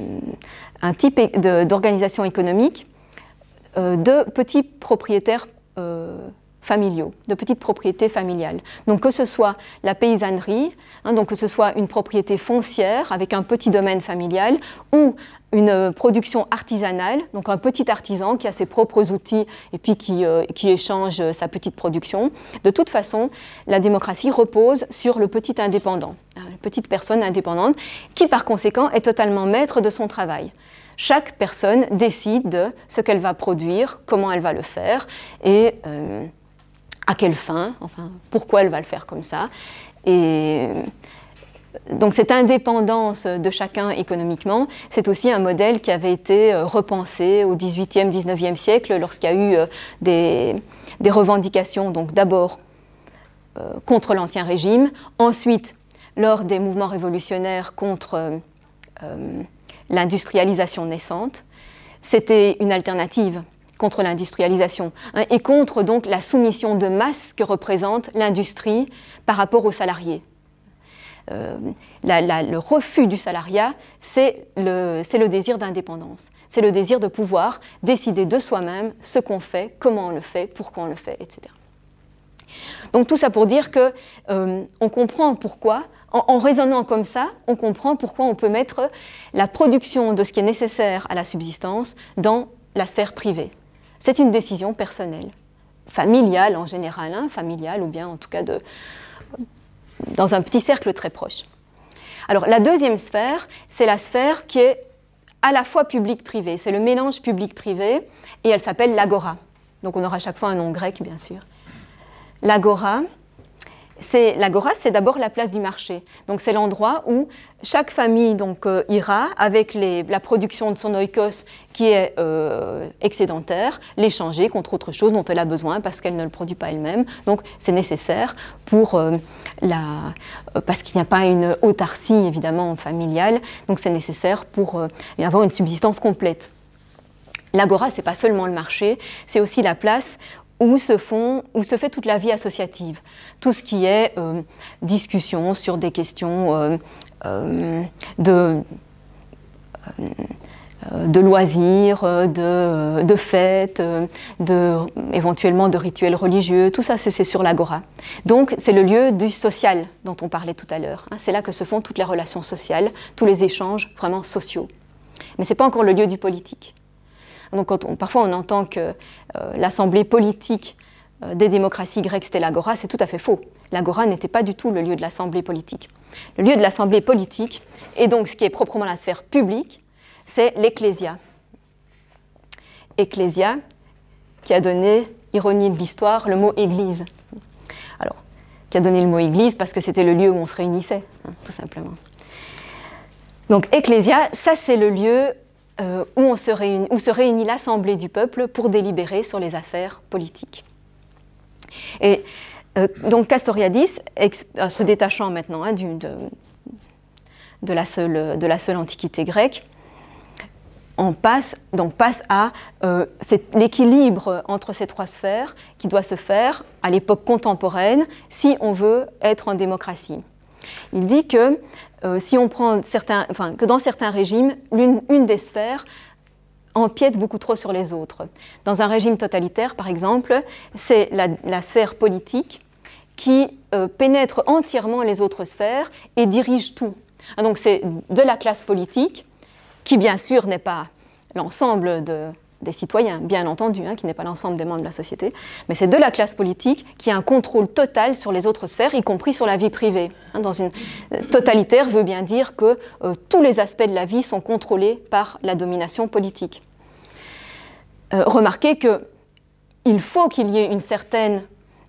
un type de, d'organisation économique euh, de petits propriétaires euh, familiaux, de petites propriétés familiales. Donc que ce soit la paysannerie, hein, donc que ce soit une propriété foncière avec un petit domaine familial, ou une production artisanale, donc un petit artisan qui a ses propres outils et puis qui, euh, qui échange sa petite production. De toute façon, la démocratie repose sur le petit indépendant, hein, la petite personne indépendante, qui par conséquent est totalement maître de son travail. Chaque personne décide de ce qu'elle va produire, comment elle va le faire, et euh, à quelle fin, enfin, pourquoi elle va le faire comme ça. Et donc cette indépendance de chacun économiquement, c'est aussi un modèle qui avait été repensé au dix-huitième, dix-neuvième siècle lorsqu'il y a eu des, des revendications, donc d'abord euh, contre l'Ancien Régime, ensuite lors des mouvements révolutionnaires contre euh, l'industrialisation naissante. C'était une alternative contre l'industrialisation, hein, et contre donc la soumission de masse que représente l'industrie par rapport aux salariés. Euh, la, la, le refus du salariat, c'est le, c'est le désir d'indépendance. C'est le désir de pouvoir décider de soi-même ce qu'on fait, comment on le fait, pourquoi on le fait, et cetera. Donc tout ça pour dire que euh, on comprend pourquoi, en, en raisonnant comme ça, on comprend pourquoi on peut mettre la production de ce qui est nécessaire à la subsistance dans la sphère privée. C'est une décision personnelle, familiale en général, hein, familiale ou bien en tout cas de, dans un petit cercle très proche. Alors la deuxième sphère, c'est la sphère qui est à la fois public-privé, c'est le mélange public-privé et elle s'appelle l'agora. Donc on aura à chaque fois un nom grec bien sûr. L'agora, c'est, l'agora, c'est d'abord la place du marché. Donc c'est l'endroit où chaque famille donc, euh, ira avec les, la production de son oikos qui est euh, excédentaire, l'échanger contre autre chose dont elle a besoin parce qu'elle ne le produit pas elle-même. Donc c'est nécessaire pour euh, la, euh, parce qu'il n'y a pas une autarcie évidemment familiale. Donc c'est nécessaire pour euh, avoir une subsistance complète. L'agora, c'est pas seulement le marché, c'est aussi la place où se, font, où se fait toute la vie associative. Tout ce qui est euh, discussion sur des questions euh, euh, de, euh, de loisirs, de, de fêtes, de, éventuellement de rituels religieux, tout ça c'est, c'est sur l'agora. Donc c'est le lieu du social dont on parlait tout à l'heure. Hein. C'est là que se font toutes les relations sociales, tous les échanges vraiment sociaux. Mais ce n'est pas encore le lieu du politique. Donc quand on, parfois on entend que euh, l'assemblée politique euh, des démocraties grecques c'était l'agora, c'est tout à fait faux. L'agora n'était pas du tout le lieu de l'assemblée politique. Le lieu de l'assemblée politique, et donc ce qui est proprement la sphère publique, c'est l'ecclésia. Ecclésia, qui a donné, ironie de l'histoire, le mot église. Alors, qui a donné le mot église parce que c'était le lieu où on se réunissait, hein, tout simplement. Donc ecclésia, ça c'est le lieu Euh, où, on se réunit, où se réunit l'Assemblée du peuple pour délibérer sur les affaires politiques. Et euh, donc Castoriadis, ex, euh, se détachant maintenant hein, du, de, de, la seule, de la seule antiquité grecque, on passe, donc passe à euh, c'est l'équilibre entre ces trois sphères qui doit se faire à l'époque contemporaine si on veut être en démocratie. Il dit que, euh, si on prend certains, enfin, que dans certains régimes, l'une, une des sphères empiète beaucoup trop sur les autres. Dans un régime totalitaire, par exemple, c'est la, la sphère politique qui euh, pénètre entièrement les autres sphères et dirige tout. Donc c'est de la classe politique, qui bien sûr n'est pas l'ensemble de... des citoyens, bien entendu, hein, qui n'est pas l'ensemble des membres de la société, mais c'est de la classe politique qui a un contrôle total sur les autres sphères, y compris sur la vie privée. Hein, dans une totalitaire veut bien dire que euh, tous les aspects de la vie sont contrôlés par la domination politique. Euh, remarquez qu'il faut qu'il y ait une certaine,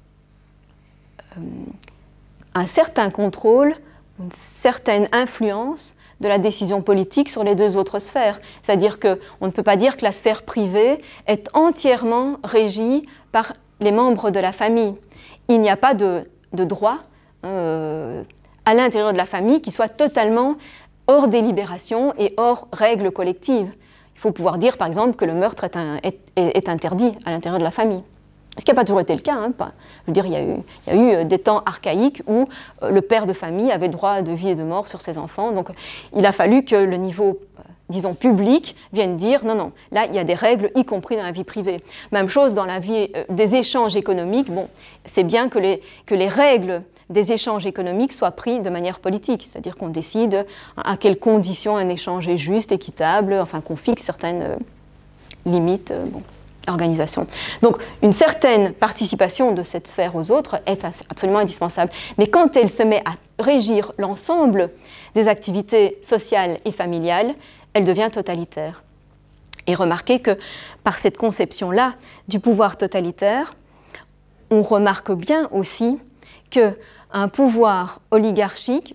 euh, un certain contrôle, une certaine influence de la décision politique sur les deux autres sphères. C'est-à-dire qu'on ne peut pas dire que la sphère privée est entièrement régie par les membres de la famille. Il n'y a pas de, de droit euh, à l'intérieur de la famille qui soit totalement hors délibération et hors règles collectives. Il faut pouvoir dire, par exemple, que le meurtre est, un, est, est interdit à l'intérieur de la famille. Ce qui n'a pas toujours été le cas. Hein, pas. Je veux dire, il y a eu, il y a eu des temps archaïques où euh, le père de famille avait droit de vie et de mort sur ses enfants. Donc, il a fallu que le niveau, euh, disons, public vienne dire non, non, là, il y a des règles, y compris dans la vie privée. Même chose dans la vie euh, des échanges économiques. Bon, c'est bien que les, que les règles des échanges économiques soient prises de manière politique, c'est-à-dire qu'on décide à quelles conditions un échange est juste, équitable, enfin qu'on fixe certaines euh, limites. Euh, bon. Organisation. Donc, une certaine participation de cette sphère aux autres est absolument indispensable. Mais quand elle se met à régir l'ensemble des activités sociales et familiales, elle devient totalitaire. Et remarquez que par cette conception-là du pouvoir totalitaire, on remarque bien aussi qu'un pouvoir oligarchique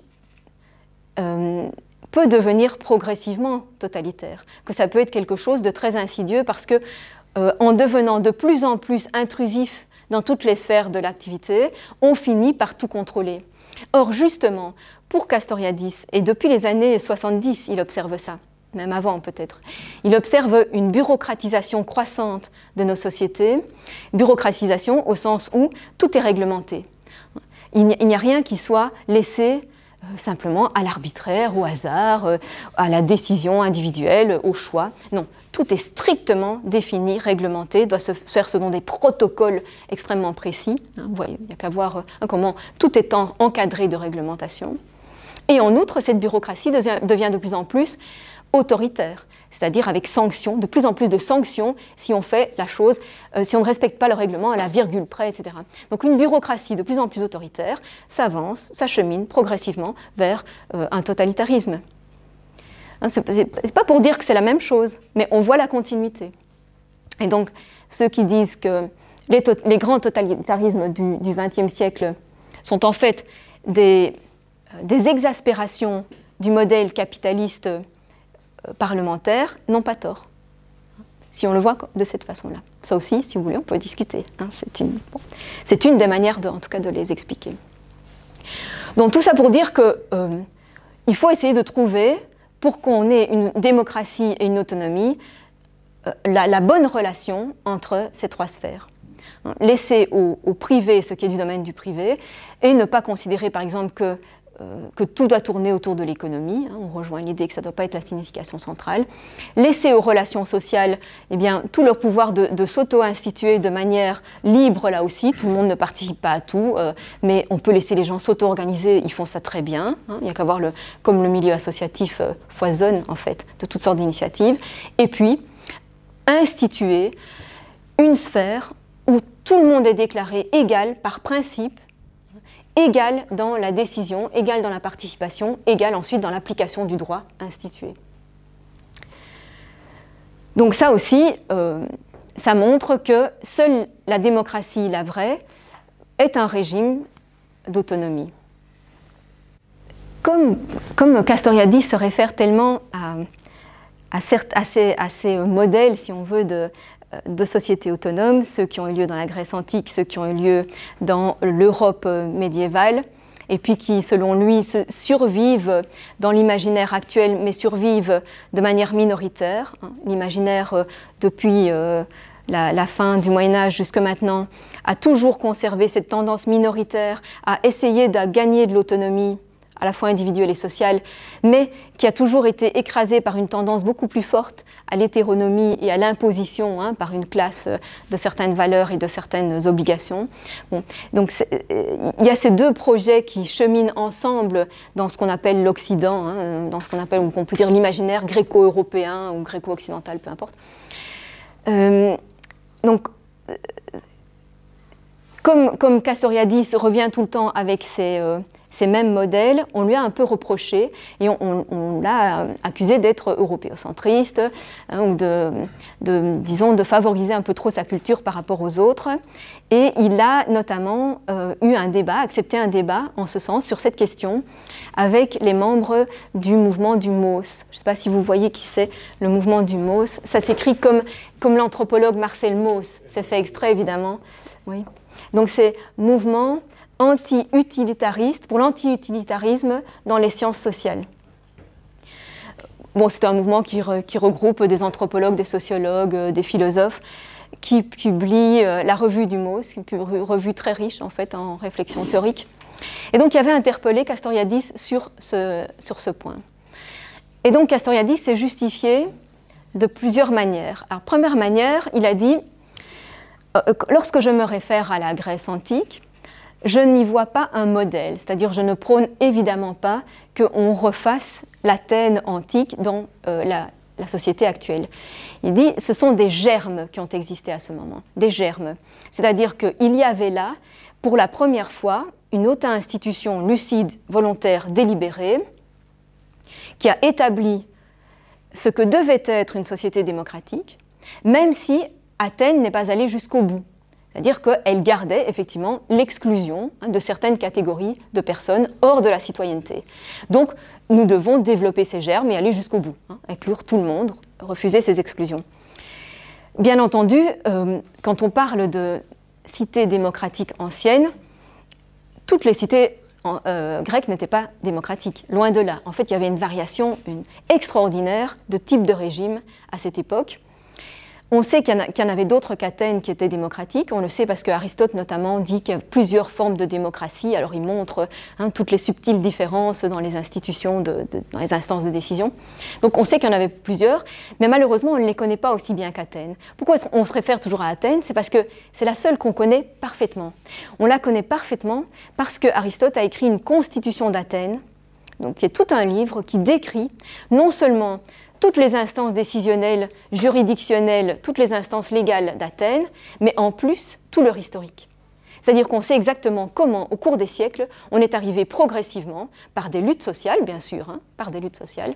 euh, peut devenir progressivement totalitaire, que ça peut être quelque chose de très insidieux parce que Euh, en devenant de plus en plus intrusif dans toutes les sphères de l'activité, on finit par tout contrôler. Or, justement, pour Castoriadis, et depuis les années soixante-dix, il observe ça, même avant peut-être, il observe une bureaucratisation croissante de nos sociétés, bureaucratisation au sens où tout est réglementé. Il n'y a rien qui soit laissé simplement à l'arbitraire, au hasard, euh, à la décision individuelle, au choix. Non, tout est strictement défini, réglementé, doit se faire selon des protocoles extrêmement précis. Hein, vous voyez, il n'y a qu'à voir hein, comment tout est en, encadré de réglementation. Et en outre, cette bureaucratie devient, devient de plus en plus autoritaire, c'est-à-dire avec sanctions, de plus en plus de sanctions si on fait la chose, euh, si on ne respecte pas le règlement à la virgule près, et cetera. Donc une bureaucratie de plus en plus autoritaire s'avance, s'achemine progressivement vers euh, un totalitarisme. Hein, c'est, c'est, c'est pas pour dire que c'est la même chose, mais on voit la continuité. Et donc ceux qui disent que les, to- les grands totalitarismes du, du vingtième siècle sont en fait des, euh, des exaspérations du modèle capitaliste parlementaires n'ont pas tort, si on le voit de cette façon-là. Ça aussi, si vous voulez, on peut discuter. Hein, c'est, une, bon, c'est une des manières, de, en tout cas, de les expliquer. Donc tout ça pour dire qu'il euh, faut essayer de trouver, pour qu'on ait une démocratie et une autonomie, euh, la, la bonne relation entre ces trois sphères. Hein, laisser au, au privé ce qui est du domaine du privé et ne pas considérer, par exemple, que Euh, que tout doit tourner autour de l'économie, hein, on rejoint l'idée que ça ne doit pas être la signification centrale, laisser aux relations sociales eh bien, tout leur pouvoir de, de s'auto-instituer de manière libre là aussi, tout le monde ne participe pas à tout, euh, mais on peut laisser les gens s'auto-organiser, ils font ça très bien, hein, il n'y a qu'à voir le, comme le milieu associatif euh, foisonne en fait de toutes sortes d'initiatives, et puis instituer une sphère où tout le monde est déclaré égal par principe, égal dans la décision, égal dans la participation, égal ensuite dans l'application du droit institué. Donc ça aussi, euh, ça montre que seule la démocratie, la vraie, est un régime d'autonomie. Comme, comme Castoriadis se réfère tellement à, à, certes, à, ces, à ces modèles, si on veut, de, de sociétés autonomes, ceux qui ont eu lieu dans la Grèce antique, ceux qui ont eu lieu dans l'Europe médiévale, et puis qui, selon lui, se survivent dans l'imaginaire actuel, mais survivent de manière minoritaire. L'imaginaire, euh, depuis euh, la, la fin du Moyen-Âge jusque maintenant, a toujours conservé cette tendance minoritaire à essayer de gagner de l'autonomie, à la fois individuelle et sociale, mais qui a toujours été écrasée par une tendance beaucoup plus forte à l'hétéronomie et à l'imposition hein, par une classe de certaines valeurs et de certaines obligations. Bon, donc il y a ces deux projets qui cheminent ensemble dans ce qu'on appelle l'Occident, hein, dans ce qu'on appelle, ou qu'on peut dire l'imaginaire gréco-européen ou gréco-occidental, peu importe. Euh, donc, comme, comme Castoriadis revient tout le temps avec ses, euh, ces mêmes modèles, on lui a un peu reproché et on, on, on l'a accusé d'être européocentriste, hein, ou de, de, disons, de favoriser un peu trop sa culture par rapport aux autres. Et il a notamment euh, eu un débat, accepté un débat en ce sens sur cette question avec les membres du mouvement du M O S. Je ne sais pas si vous voyez qui c'est, le mouvement du M O S. Ça s'écrit comme, comme l'anthropologue Marcel Mauss. C'est fait exprès, évidemment. Oui. Donc c'est mouvement anti-utilitariste, pour l'anti-utilitarisme dans les sciences sociales. Bon, c'est un mouvement qui, re, qui regroupe des anthropologues, des sociologues, des philosophes, qui publie euh, la revue du M O S, une revue très riche en fait en réflexion théorique. Et donc il avait interpellé Castoriadis sur ce, sur ce point. Et donc Castoriadis s'est justifié de plusieurs manières. Alors première manière, il a dit euh, lorsque je me réfère à la Grèce antique, je n'y vois pas un modèle, c'est-à-dire je ne prône évidemment pas qu'on refasse l'Athènes antique dans euh, la, la société actuelle. Il dit ce sont des germes qui ont existé à ce moment, des germes. C'est-à-dire qu'il y avait là, pour la première fois, une haute institution lucide, volontaire, délibérée, qui a établi ce que devait être une société démocratique, même si Athènes n'est pas allée jusqu'au bout. C'est-à-dire qu'elle gardait effectivement l'exclusion de certaines catégories de personnes hors de la citoyenneté. Donc, nous devons développer ces germes et aller jusqu'au bout, hein, inclure tout le monde, refuser ces exclusions. Bien entendu, euh, quand on parle de cités démocratiques anciennes, toutes les cités en, euh, grecques n'étaient pas démocratiques, loin de là. En fait, il y avait une variation une extraordinaire de type de régime à cette époque. On sait qu'il y en, a, qu'il y en avait d'autres qu'Athènes qui étaient démocratiques. On le sait parce qu'Aristote, notamment, dit qu'il y a plusieurs formes de démocratie. Alors, il montre hein, toutes les subtiles différences dans les institutions, de, de, dans les instances de décision. Donc, on sait qu'il y en avait plusieurs, mais malheureusement, on ne les connaît pas aussi bien qu'Athènes. Pourquoi on se réfère toujours à Athènes ? C'est parce que c'est la seule qu'on connaît parfaitement. On la connaît parfaitement parce qu'Aristote a écrit une constitution d'Athènes, donc qui est tout un livre qui décrit non seulement toutes les instances décisionnelles, juridictionnelles, toutes les instances légales d'Athènes, mais en plus, tout leur historique. C'est-à-dire qu'on sait exactement comment, au cours des siècles, on est arrivé progressivement, par des luttes sociales, bien sûr, hein, par des luttes sociales,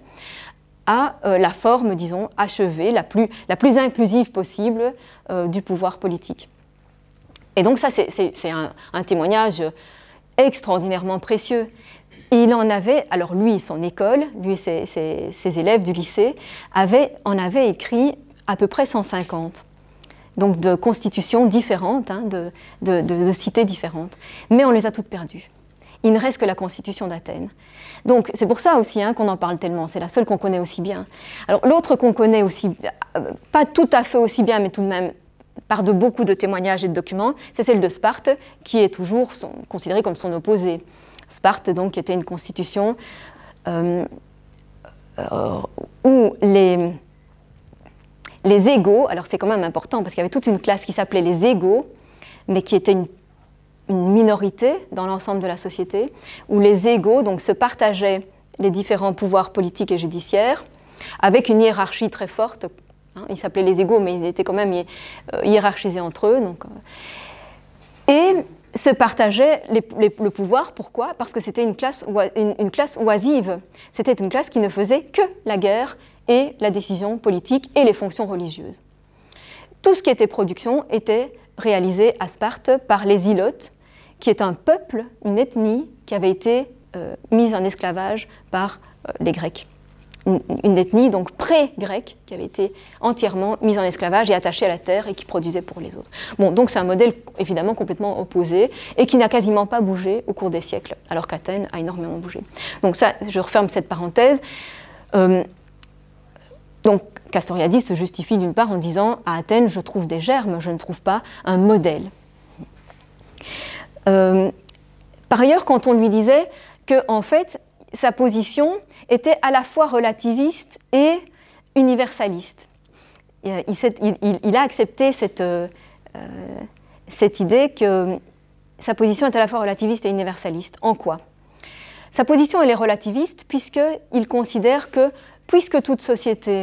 à euh, la forme, disons, achevée, la plus, la plus inclusive possible euh, du pouvoir politique. Et donc ça, c'est, c'est, c'est un, un témoignage extraordinairement précieux. Il en avait, alors lui et son école, lui et ses, ses, ses élèves du lycée, avaient, en avaient écrit à peu près cent cinquante, donc de constitutions différentes, hein, de, de, de, de cités différentes. Mais on les a toutes perdues. Il ne reste que la constitution d'Athènes. Donc c'est pour ça aussi hein, qu'on en parle tellement, c'est la seule qu'on connaît aussi bien. Alors l'autre qu'on connaît aussi, pas tout à fait aussi bien, mais tout de même par de beaucoup de témoignages et de documents, c'est celle de Sparte, qui est toujours son, considérée comme son opposé. Sparte, donc, qui était une constitution euh, euh, où les, les égaux, alors c'est quand même important parce qu'il y avait toute une classe qui s'appelait les égaux, mais qui était une, une minorité dans l'ensemble de la société, où les égaux donc, se partageaient les différents pouvoirs politiques et judiciaires, avec une hiérarchie très forte. Hein, ils s'appelaient les égaux, mais ils étaient quand même hiérarchisés entre eux. Donc, euh, et se partageaient les, les, le pouvoir. Pourquoi ? Parce que c'était une classe, une, une classe oisive. C'était une classe qui ne faisait que la guerre et la décision politique et les fonctions religieuses. Tout ce qui était production était réalisé à Sparte par les Ilotes, qui est un peuple, une ethnie qui avait été euh, mise en esclavage par euh, les Grecs. Une, une ethnie donc pré-grecque qui avait été entièrement mise en esclavage et attachée à la terre et qui produisait pour les autres. Bon, donc c'est un modèle évidemment complètement opposé et qui n'a quasiment pas bougé au cours des siècles, alors qu'Athènes a énormément bougé. Donc ça, je referme cette parenthèse. Euh, donc Castoriadis se justifie d'une part en disant à Athènes, je trouve des germes, je ne trouve pas un modèle. Euh, par ailleurs, quand on lui disait que en fait sa position était à la fois relativiste et universaliste. Il, il, il a accepté cette, euh, cette idée que sa position est à la fois relativiste et universaliste. En quoi ? Sa position elle est relativiste puisqu'il considère que, puisque toute société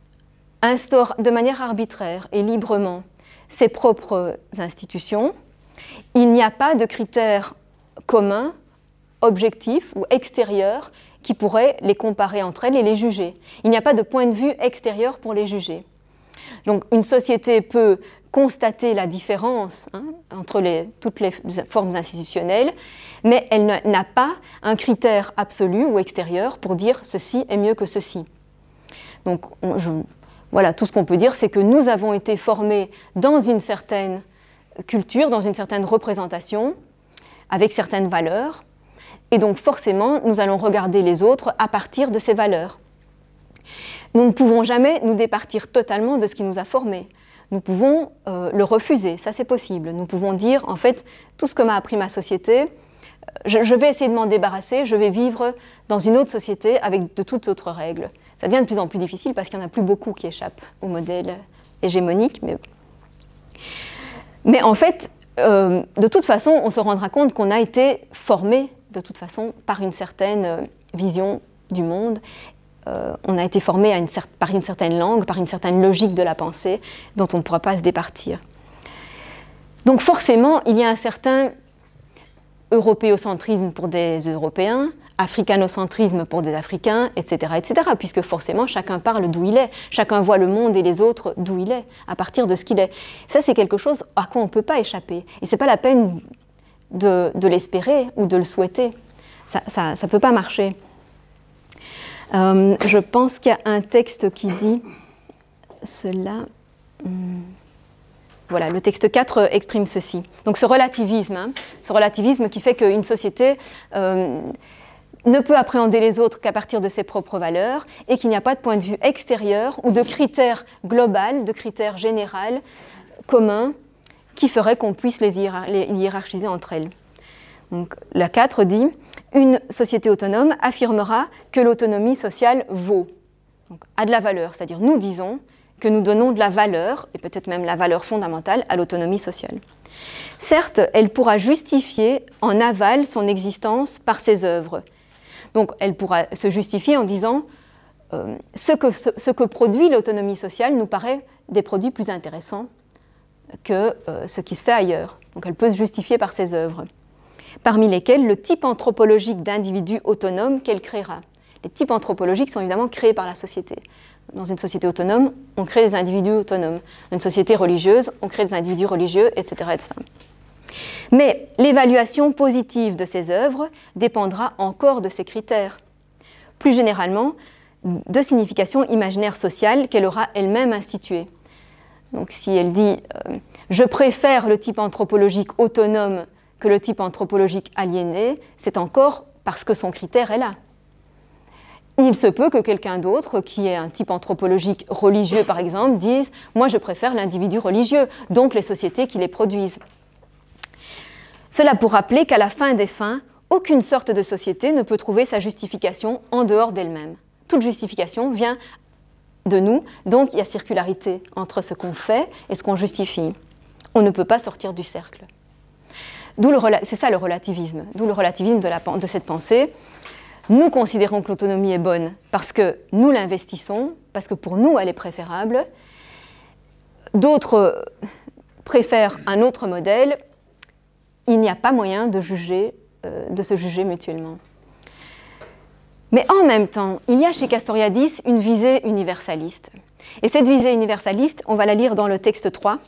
instaure de manière arbitraire et librement ses propres institutions, il n'y a pas de critères communs, objectifs ou extérieurs qui pourraient les comparer entre elles et les juger. Il n'y a pas de point de vue extérieur pour les juger. Donc une société peut constater la différence hein, entre les, toutes les formes institutionnelles, mais elle n'a pas un critère absolu ou extérieur pour dire ceci est mieux que ceci. Donc on, je, voilà, tout ce qu'on peut dire, c'est que nous avons été formés dans une certaine culture, dans une certaine représentation, avec certaines valeurs, et donc forcément, nous allons regarder les autres à partir de ces valeurs. Nous ne pouvons jamais nous départir totalement de ce qui nous a formés. Nous pouvons euh, le refuser, ça c'est possible. Nous pouvons dire, en fait, tout ce que m'a appris ma société, je, je vais essayer de m'en débarrasser, je vais vivre dans une autre société avec de toutes autres règles. Ça devient de plus en plus difficile parce qu'il n'y en a plus beaucoup qui échappent au modèle hégémonique. Mais, mais en fait, euh, de toute façon, on se rendra compte qu'on a été formé de toute façon par une certaine vision du monde. Euh, on a été formé à une cer- par une certaine langue, par une certaine logique de la pensée dont on ne pourra pas se départir. Donc forcément, il y a un certain européocentrisme pour des Européens, africanocentrisme pour des Africains, et cetera, et cetera, puisque forcément chacun parle d'où il est, chacun voit le monde et les autres d'où il est, à partir de ce qu'il est. Ça, c'est quelque chose à quoi on ne peut pas échapper. Et ce n'est pas la peine de, de l'espérer ou de le souhaiter. Ça ne peut pas marcher. Euh, je pense qu'il y a un texte qui dit cela. Hum. Voilà, le texte quatre exprime ceci. Donc ce relativisme, hein, ce relativisme qui fait qu'une société euh, ne peut appréhender les autres qu'à partir de ses propres valeurs et qu'il n'y a pas de point de vue extérieur ou de critères global, de critères général, communs, qui ferait qu'on puisse les, hiérar- les hiérarchiser entre elles. Donc la quatre dit « Une société autonome affirmera que l'autonomie sociale vaut, donc, a de la valeur », c'est-à-dire nous disons que nous donnons de la valeur, et peut-être même la valeur fondamentale, à l'autonomie sociale. Certes, elle pourra justifier en aval son existence par ses œuvres. Donc elle pourra se justifier en disant euh, ce, que, ce, ce que produit l'autonomie sociale nous paraît des produits plus intéressants que euh, ce qui se fait ailleurs. Donc elle peut se justifier par ses œuvres, parmi lesquelles le type anthropologique d'individu autonome qu'elle créera. Les types anthropologiques sont évidemment créés par la société. Dans une société autonome, on crée des individus autonomes. Dans une société religieuse, on crée des individus religieux, et cetera, et cetera. Mais l'évaluation positive de ces œuvres dépendra encore de ces critères. Plus généralement, de signification imaginaire sociale qu'elle aura elle-même instituée. Donc si elle dit euh, « je préfère le type anthropologique autonome que le type anthropologique aliéné », c'est encore parce que son critère est là. Il se peut que quelqu'un d'autre, qui est un type anthropologique religieux par exemple, dise « moi je préfère l'individu religieux, donc les sociétés qui les produisent ». Cela pour rappeler qu'à la fin des fins, aucune sorte de société ne peut trouver sa justification en dehors d'elle-même. Toute justification vient de nous, donc il y a circularité entre ce qu'on fait et ce qu'on justifie. On ne peut pas sortir du cercle. D'où le, c'est ça le relativisme, d'où le relativisme de, la, de cette pensée. Nous considérons que l'autonomie est bonne parce que nous l'investissons, parce que pour nous elle est préférable. D'autres préfèrent un autre modèle. Il n'y a pas moyen de, juger, euh, de se juger mutuellement. Mais en même temps, il y a chez Castoriadis une visée universaliste. Et cette visée universaliste, on va la lire dans le texte trois.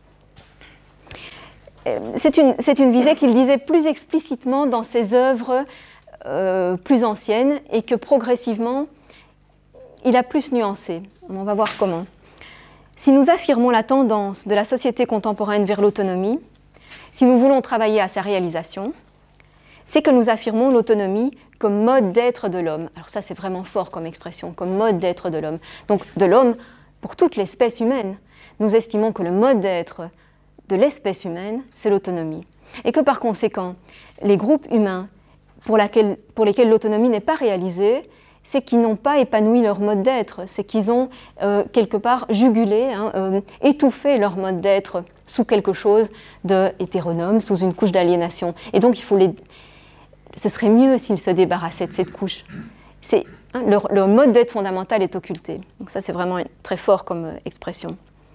C'est une, c'est une visée qu'il disait plus explicitement dans ses œuvres euh, plus anciennes et que progressivement, il a plus nuancé. On va voir comment. Si nous affirmons la tendance de la société contemporaine vers l'autonomie, si nous voulons travailler à sa réalisation, c'est que nous affirmons l'autonomie comme mode d'être de l'homme. Alors ça, c'est vraiment fort comme expression, comme mode d'être de l'homme. Donc de l'homme pour toute l'espèce humaine. Nous estimons que le mode d'être de l'espèce humaine, c'est l'autonomie. Et que par conséquent, les groupes humains pour, laquelle, pour lesquels l'autonomie n'est pas réalisée, c'est qu'ils n'ont pas épanoui leur mode d'être, c'est qu'ils ont euh, quelque part jugulé, hein, euh, étouffé leur mode d'être sous quelque chose de hétéronome, sous une couche d'aliénation. Et donc il faut les... ce serait mieux s'ils se débarrassaient de cette couche. C'est, hein, leur, leur mode d'être fondamental est occulté. Donc ça c'est vraiment très fort comme euh, expression.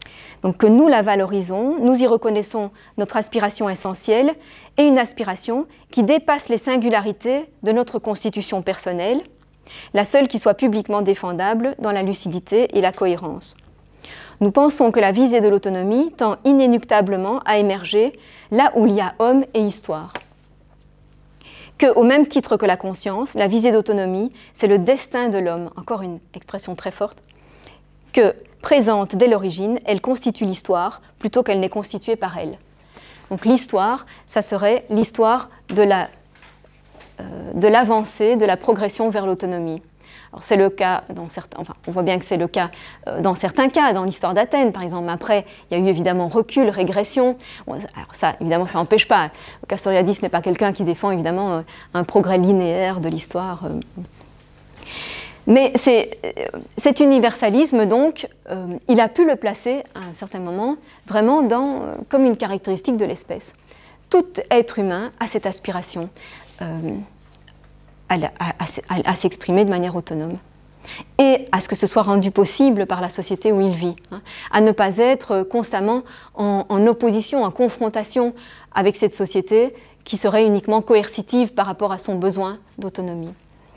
Donc que nous la valorisons, nous y reconnaissons notre aspiration essentielle et une aspiration qui dépasse les singularités de notre constitution personnelle, la seule qui soit publiquement défendable dans la lucidité et la cohérence. Nous pensons que la visée de l'autonomie tend inéluctablement à émerger là où il y a homme et histoire. Que, au même titre que la conscience, la visée d'autonomie, c'est le destin de l'homme, encore une expression très forte, que, présente dès l'origine, elle constitue l'histoire plutôt qu'elle n'est constituée par elle. Donc l'histoire, ça serait l'histoire de la, euh, de l'avancée, de la progression vers l'autonomie. Alors c'est le cas dans certains, enfin on voit bien que c'est le cas euh, dans certains cas, dans l'histoire d'Athènes par exemple. Après, il y a eu évidemment recul, régression. Bon, alors ça, évidemment, ça n'empêche pas. Castoriadis n'est pas quelqu'un qui défend évidemment euh, un progrès linéaire de l'histoire. Euh. Mais c'est, euh, cet universalisme, donc, euh, il a pu le placer à un certain moment vraiment dans, euh, comme une caractéristique de l'espèce. Tout être humain a cette aspiration. Euh, À, à, à, à s'exprimer de manière autonome et à ce que ce soit rendu possible par la société où il vit, hein, à ne pas être constamment en, en opposition, en confrontation avec cette société qui serait uniquement coercitive par rapport à son besoin d'autonomie.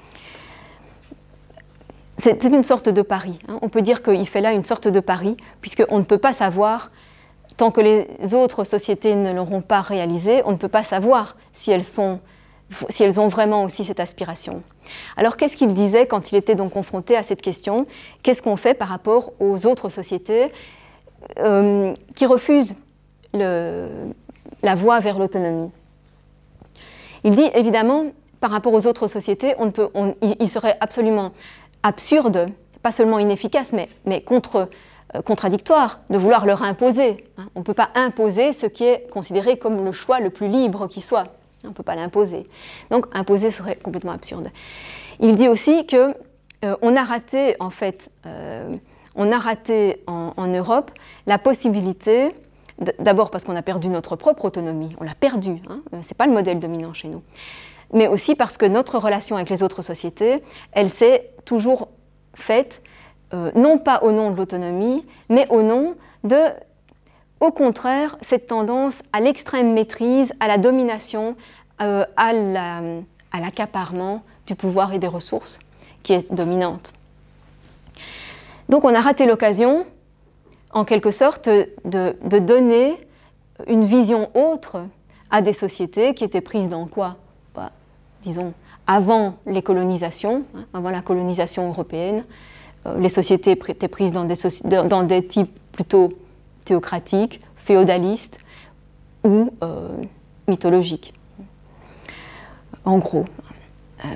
C'est, c'est une sorte de pari, hein. On peut dire qu'il fait là une sorte de pari, puisqu'on ne peut pas savoir, tant que les autres sociétés ne l'auront pas réalisé, on ne peut pas savoir si elles sont si elles ont vraiment aussi cette aspiration. Alors qu'est-ce qu'il disait quand il était donc confronté à cette question ? Qu'est-ce qu'on fait par rapport aux autres sociétés euh, qui refusent le, la voie vers l'autonomie ? Il dit évidemment, par rapport aux autres sociétés, on ne peut, on, il, il serait absolument absurde, pas seulement inefficace, mais, mais contre, euh, contradictoire de vouloir leur imposer. Hein. On ne peut pas imposer ce qui est considéré comme le choix le plus libre qui soit. On ne peut pas l'imposer. Donc, imposer serait complètement absurde. Il dit aussi qu'on euh, a raté, en fait, euh, on a raté en, en Europe la possibilité, d- d'abord parce qu'on a perdu notre propre autonomie, on l'a perdue, hein, ce n'est pas le modèle dominant chez nous, mais aussi parce que notre relation avec les autres sociétés, elle s'est toujours faite, euh, non pas au nom de l'autonomie, mais au nom de... Au contraire, cette tendance à l'extrême maîtrise, à la domination, euh, à, la, à l'accaparement du pouvoir et des ressources qui est dominante. Donc on a raté l'occasion, en quelque sorte, de, de donner une vision autre à des sociétés qui étaient prises dans quoi ? Bah, disons, avant les colonisations, hein, avant la colonisation européenne, euh, les sociétés étaient prises dans des, soci- dans des types plutôt théocratiques, féodalistes ou euh, mythologiques. En gros. Euh,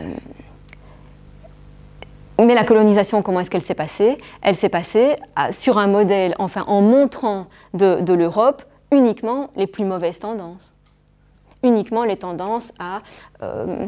mais la colonisation, comment est-ce qu'elle s'est passée ? Elle s'est passée à, sur un modèle, enfin en montrant de, de l'Europe uniquement les plus mauvaises tendances. Uniquement les tendances à euh,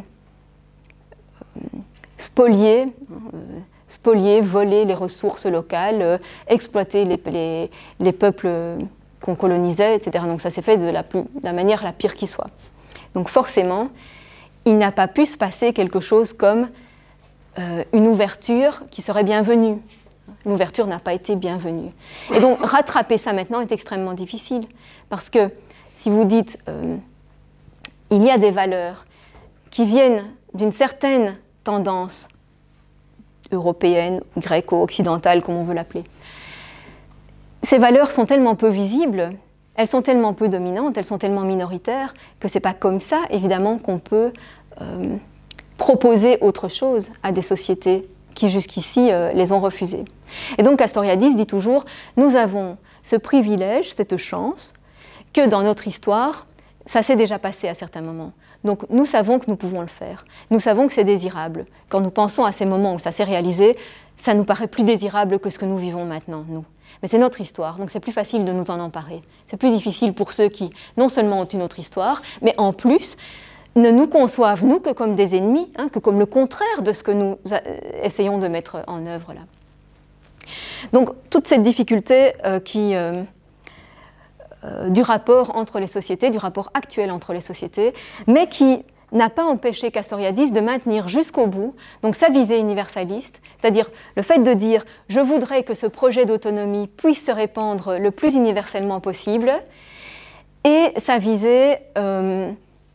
spolier, euh, spolier, voler les ressources locales, euh, exploiter les, les, les peuples qu'on colonisait, et cetera. Donc ça s'est fait de la, plus, de la manière la pire qui soit. Donc forcément, il n'a pas pu se passer quelque chose comme euh, une ouverture qui serait bienvenue. L'ouverture n'a pas été bienvenue. Et donc rattraper ça maintenant est extrêmement difficile, parce que si vous dites euh, il y a des valeurs qui viennent d'une certaine tendance européenne, gréco-occidentale, comme on veut l'appeler. Ces valeurs sont tellement peu visibles, elles sont tellement peu dominantes, elles sont tellement minoritaires, que ce n'est pas comme ça, évidemment, qu'on peut euh, proposer autre chose à des sociétés qui, jusqu'ici, euh, les ont refusées. Et donc, Castoriadis dit toujours, nous avons ce privilège, cette chance, que dans notre histoire, ça s'est déjà passé à certains moments. Donc nous savons que nous pouvons le faire. Nous savons que c'est désirable. Quand nous pensons à ces moments où ça s'est réalisé, ça nous paraît plus désirable que ce que nous vivons maintenant, nous. Mais c'est notre histoire, donc c'est plus facile de nous en emparer. C'est plus difficile pour ceux qui, non seulement ont une autre histoire, mais en plus, ne nous conçoivent, nous, que comme des ennemis, hein, que comme le contraire de ce que nous essayons de mettre en œuvre là. Donc toute cette difficulté euh, qui... Euh, Euh, du rapport entre les sociétés, du rapport actuel entre les sociétés, mais qui n'a pas empêché Castoriadis de maintenir jusqu'au bout donc sa visée universaliste, c'est-à-dire le fait de dire « je voudrais que ce projet d'autonomie puisse se répandre le plus universellement possible » et sa visée, euh,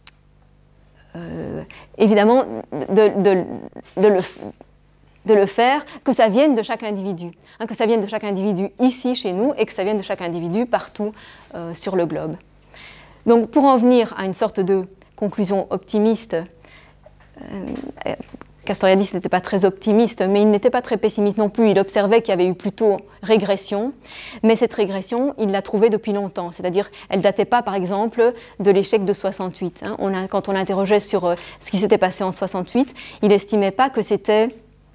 euh, évidemment, de, de, de, le, de le faire, que ça vienne de chaque individu, hein, que ça vienne de chaque individu ici, chez nous, et que ça vienne de chaque individu partout euh, sur le globe. Donc pour en venir à une sorte de conclusion optimiste, euh, Castoriadis n'était pas très optimiste, mais il n'était pas très pessimiste non plus. Il observait qu'il y avait eu plutôt régression, mais cette régression, il l'a trouvée depuis longtemps. C'est-à-dire, elle ne datait pas, par exemple, de l'échec de soixante-huit. Hein. On a, quand on l'interrogeait sur euh, ce qui s'était passé en soixante-huit, il n'estimait pas que c'était,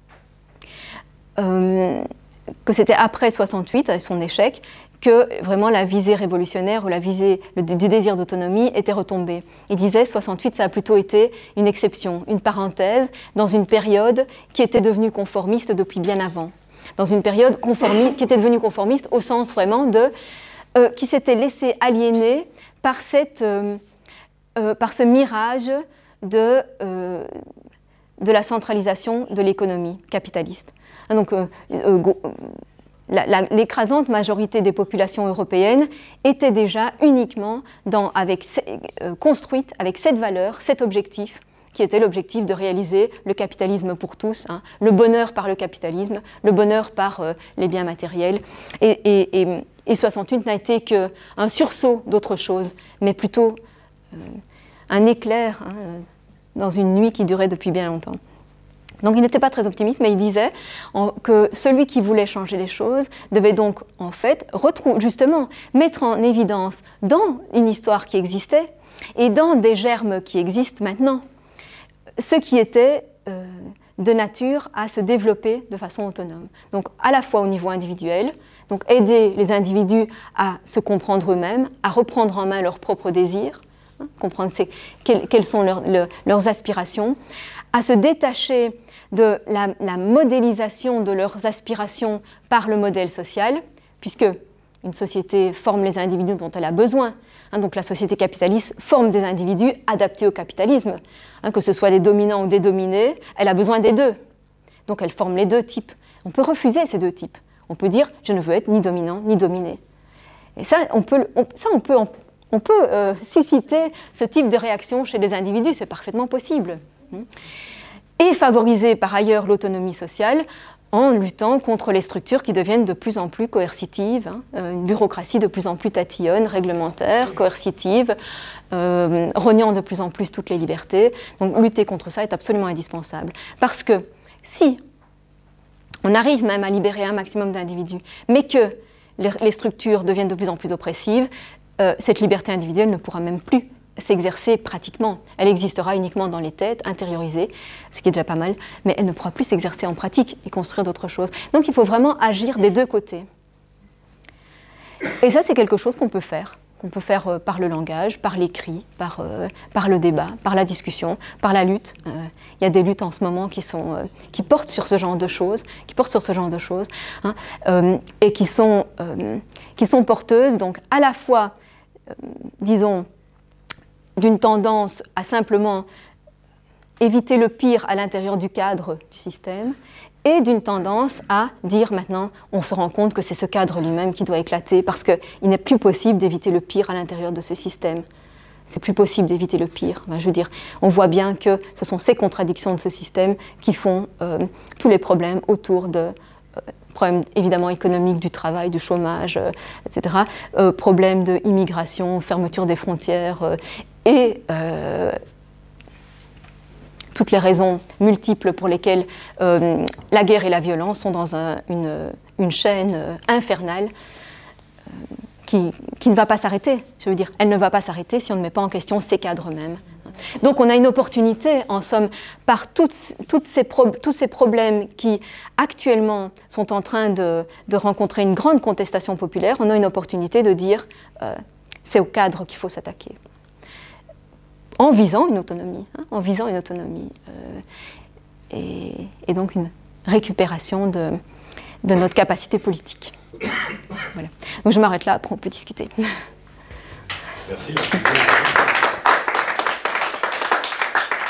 euh, que c'était après soixante-huit, son échec, que vraiment la visée révolutionnaire ou la visée le, du désir d'autonomie était retombée. Il disait soixante-huit, ça a plutôt été une exception, une parenthèse dans une période qui était devenue conformiste depuis bien avant. Dans une période conformiste, qui était devenue conformiste au sens vraiment de euh, qui s'était laissé aliéner par cette euh, euh, par ce mirage de euh, de la centralisation de l'économie capitaliste. Hein, donc euh, euh, go, La, la, l'écrasante majorité des populations européennes était déjà uniquement dans, avec, euh, construite avec cette valeur, cet objectif, qui était l'objectif de réaliser le capitalisme pour tous, hein, le bonheur par le capitalisme, le bonheur par euh, les biens matériels. Et, et, et, et soixante-huit n'a été qu'un sursaut d'autre chose, mais plutôt euh, un éclair hein, dans une nuit qui durait depuis bien longtemps. Donc il n'était pas très optimiste, mais il disait en, que celui qui voulait changer les choses devait donc en fait retrouver, justement mettre en évidence dans une histoire qui existait et dans des germes qui existent maintenant, ce qui était euh, de nature à se développer de façon autonome. Donc à la fois au niveau individuel, donc aider les individus à se comprendre eux-mêmes, à reprendre en main leurs propres désirs, hein, comprendre c'est, quelles, quelles sont leurs, leurs, leurs aspirations, à se détacher de la, la modélisation de leurs aspirations par le modèle social, puisque une société forme les individus dont elle a besoin. Hein, donc la société capitaliste forme des individus adaptés au capitalisme. Hein, que ce soit des dominants ou des dominés, elle a besoin des deux. Donc elle forme les deux types. On peut refuser ces deux types. On peut dire « je ne veux être ni dominant ni dominé ». Et ça, on peut, on, ça, on peut, on peut euh, susciter ce type de réaction chez les individus, c'est parfaitement possible. Et favoriser par ailleurs l'autonomie sociale en luttant contre les structures qui deviennent de plus en plus coercitives, hein, une bureaucratie de plus en plus tatillonne, réglementaire, coercitive, euh, rognant de plus en plus toutes les libertés. Donc lutter contre ça est absolument indispensable. Parce que si on arrive même à libérer un maximum d'individus, mais que les, les structures deviennent de plus en plus oppressives, euh, cette liberté individuelle ne pourra même plus s'exercer pratiquement. Elle existera uniquement dans les têtes, intériorisée, ce qui est déjà pas mal, mais elle ne pourra plus s'exercer en pratique et construire d'autres choses. Donc il faut vraiment agir des deux côtés. Et ça, c'est quelque chose qu'on peut faire, qu'on peut faire euh, par le langage, par l'écrit, par, euh, par le débat, par la discussion, par la lutte. Euh, il y a des luttes en ce moment qui, sont, euh, qui portent sur ce genre de choses, qui portent sur ce genre de choses, hein, euh, et qui sont, euh, qui sont porteuses, donc à la fois, euh, disons, d'une tendance à simplement éviter le pire à l'intérieur du cadre du système et d'une tendance à dire maintenant, on se rend compte que c'est ce cadre lui-même qui doit éclater parce qu'il n'est plus possible d'éviter le pire à l'intérieur de ce système. C'est plus possible d'éviter le pire. Enfin, je veux dire, on voit bien que ce sont ces contradictions de ce système qui font euh, tous les problèmes autour de euh, problèmes évidemment économiques, du travail, du chômage, euh, et cetera. Euh, problèmes d'immigration, fermeture des frontières, euh, et euh, toutes les raisons multiples pour lesquelles euh, la guerre et la violence sont dans un, une, une chaîne euh, infernale euh, qui, qui ne va pas s'arrêter. Je veux dire, elle ne va pas s'arrêter si on ne met pas en question ces cadres mêmes. Donc on a une opportunité, en somme, par toutes, toutes ces pro- tous ces problèmes qui actuellement sont en train de, de rencontrer une grande contestation populaire, on a une opportunité de dire euh, c'est au cadre qu'il faut s'attaquer. En visant une autonomie, hein, en visant une autonomie, euh, et, et donc une récupération de, de notre capacité politique. Voilà. Donc je m'arrête là, après on peut discuter. Merci.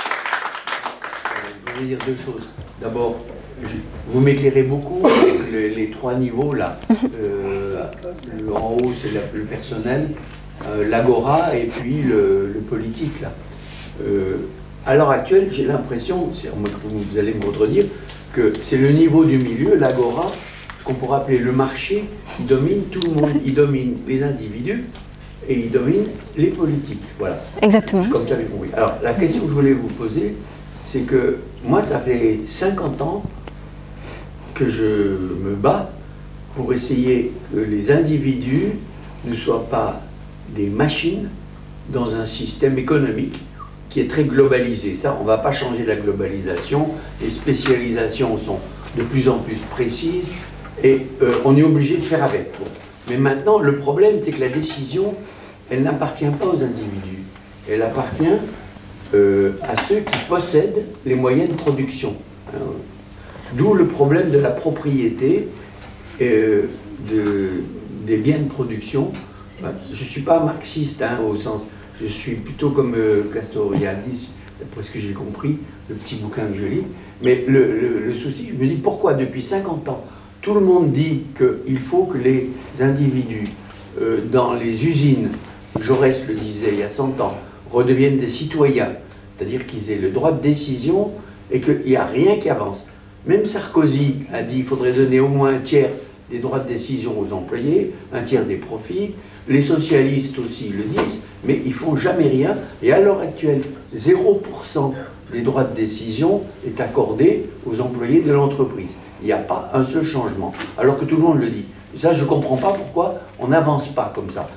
voudrais dire deux choses. D'abord, vous m'éclairez beaucoup avec les, les trois niveaux là. Euh, le, en haut, c'est le personnel, euh, l'agora et puis le, le politique là. Euh, à l'heure actuelle, j'ai l'impression, vous allez me contredire, que c'est le niveau du milieu, l'agora, ce qu'on pourrait appeler le marché, qui domine tout le monde. Il domine les individus et il domine les politiques. Voilà. Exactement. Comme ça, j'ai compris. Alors, la question que je voulais vous poser, c'est que moi, ça fait cinquante ans que je me bats pour essayer que les individus ne soient pas des machines dans un système économique qui est très globalisé. Ça, on ne va pas changer la globalisation. Les spécialisations sont de plus en plus précises et euh, on est obligé de faire avec. Bon. Mais maintenant, le problème, c'est que la décision, elle n'appartient pas aux individus. Elle appartient euh, à ceux qui possèdent les moyens de production. D'où le problème de la propriété euh, de, des biens de production. Ben, je ne suis pas marxiste hein, au sens... Je suis plutôt comme euh, Castoriadis, d'après ce que j'ai compris, le petit bouquin que je lis. Mais le, le, le souci, je me dis pourquoi depuis cinquante ans, tout le monde dit qu'il faut que les individus euh, dans les usines, Jaurès le disait il y a cent ans, redeviennent des citoyens, c'est-à-dire qu'ils aient le droit de décision et qu'il n'y a rien qui avance. Même Sarkozy a dit qu'il faudrait donner au moins un tiers des droits de décision aux employés, un tiers des profits. Les socialistes aussi le disent, mais ils ne font jamais rien. Et à l'heure actuelle, zéro pour cent des droits de décision est accordé aux employés de l'entreprise. Il n'y a pas un seul changement, alors que tout le monde le dit. Et ça, je ne comprends pas pourquoi on n'avance pas comme ça.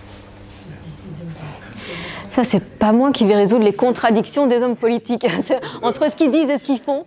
Ça, c'est pas moi qui vais résoudre les contradictions des hommes politiques entre ce qu'ils disent et ce qu'ils font.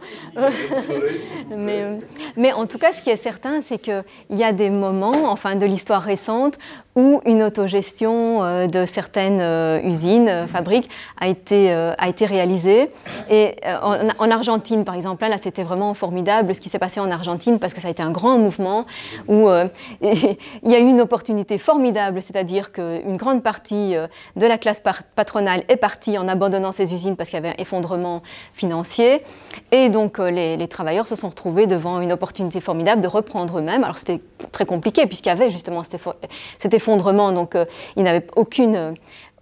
mais, mais en tout cas, ce qui est certain, c'est qu'il y a des moments, enfin, de l'histoire récente, où une autogestion euh, de certaines euh, usines, euh, fabriques, a été, euh, a été réalisée. Et euh, en, en Argentine, par exemple, là, là, c'était vraiment formidable ce qui s'est passé en Argentine, parce que ça a été un grand mouvement où euh, il y a eu une opportunité formidable, c'est-à-dire qu'une grande partie euh, de la classe par- patronale est partie en abandonnant ces usines parce qu'il y avait un effondrement financier. Et donc, euh, les, les travailleurs se sont retrouvés devant une opportunité formidable de reprendre eux-mêmes. Alors, c'était très compliqué, puisqu'il y avait justement cet effondrement. Effondrement, donc euh, ils n'avaient aucune, euh,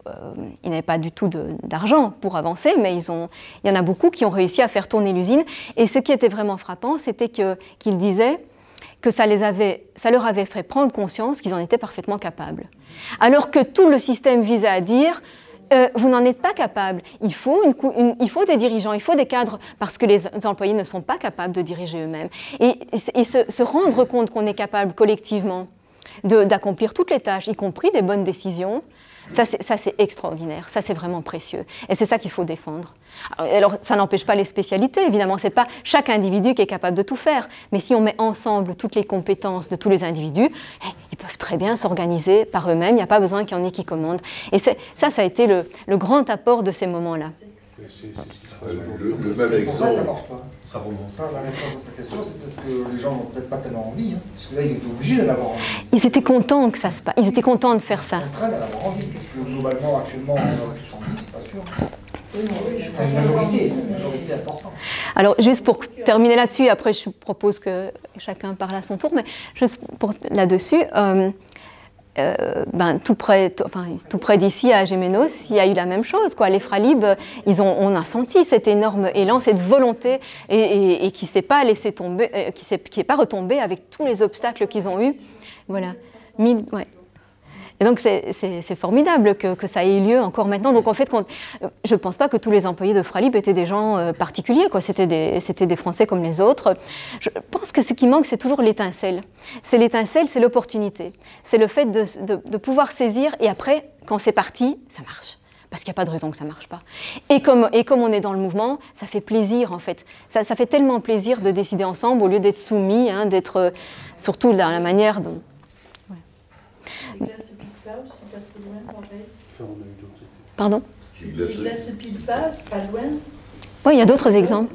ils n'avaient pas du tout de, d'argent pour avancer, mais ils ont, il y en a beaucoup qui ont réussi à faire tourner l'usine. Et ce qui était vraiment frappant, c'était que, qu'ils disaient que ça, les avait, ça leur avait fait prendre conscience qu'ils en étaient parfaitement capables. Alors que tout le système visait à dire euh, vous n'en êtes pas capable, il faut, une, une, il faut des dirigeants, il faut des cadres, parce que les employés ne sont pas capables de diriger eux-mêmes. Et, et, et se, se rendre compte qu'on est capable collectivement De, d'accomplir toutes les tâches, y compris des bonnes décisions, ça c'est, ça c'est extraordinaire, ça c'est vraiment précieux. Et c'est ça qu'il faut défendre. Alors, alors ça n'empêche pas les spécialités, évidemment, c'est pas chaque individu qui est capable de tout faire, mais si on met ensemble toutes les compétences de tous les individus, eh, ils peuvent très bien s'organiser par eux-mêmes, il n'y a pas besoin qu'il y en ait qui commandent. Et c'est, ça, ça a été le, le grand apport de ces moments-là. C'est, c'est, c'est ce qui se passe aujourd'hui. Le, le même exemple. Pour ça, ça marche pas. Ça remonte. Ça, la réponse à sa question, c'est peut-être que les gens n'ont peut-être pas tellement envie, hein, parce que là, ils étaient obligés d'en avoir envie. Ils étaient contents que ça se passe. Ils étaient contents de faire ça. Ils sont en train d'en avoir envie, parce que globalement, actuellement, on a tous envie, c'est pas sûr. Oui, oui, je pense une majorité, une majorité importante. Alors, juste pour terminer là-dessus, après, je propose que chacun parle à son tour, mais juste pour, là-dessus. Euh, Euh, ben, tout, près, tout, enfin, tout près d'ici, à Gémenos, il y a eu la même chose, quoi. Les Fralib, ils ont, on a senti cet énorme élan, cette volonté, et, et, et qui ne s'est pas laissé tomber, euh, qui n'est pas retombé avec tous les obstacles qu'ils ont eus. Voilà. Mille, ouais. Et donc, c'est, c'est, c'est formidable que, que ça ait lieu encore maintenant. Donc, en fait, quand, je ne pense pas que tous les employés de Fralib étaient des gens euh, particuliers, quoi. C'était des, c'était des Français comme les autres. Je pense que ce qui manque, c'est toujours l'étincelle. C'est l'étincelle, c'est l'opportunité. C'est le fait de, de, de pouvoir saisir, et après, quand c'est parti, ça marche. Parce qu'il n'y a pas de raison que ça ne marche pas. Et comme, et comme on est dans le mouvement, ça fait plaisir, en fait. Ça, ça fait tellement plaisir de décider ensemble, au lieu d'être soumis, hein, d'être, euh, surtout dans la manière dont... Ouais. Pardon ? Les glaces pile pas, pas loin. Oui, il y a d'autres exemples.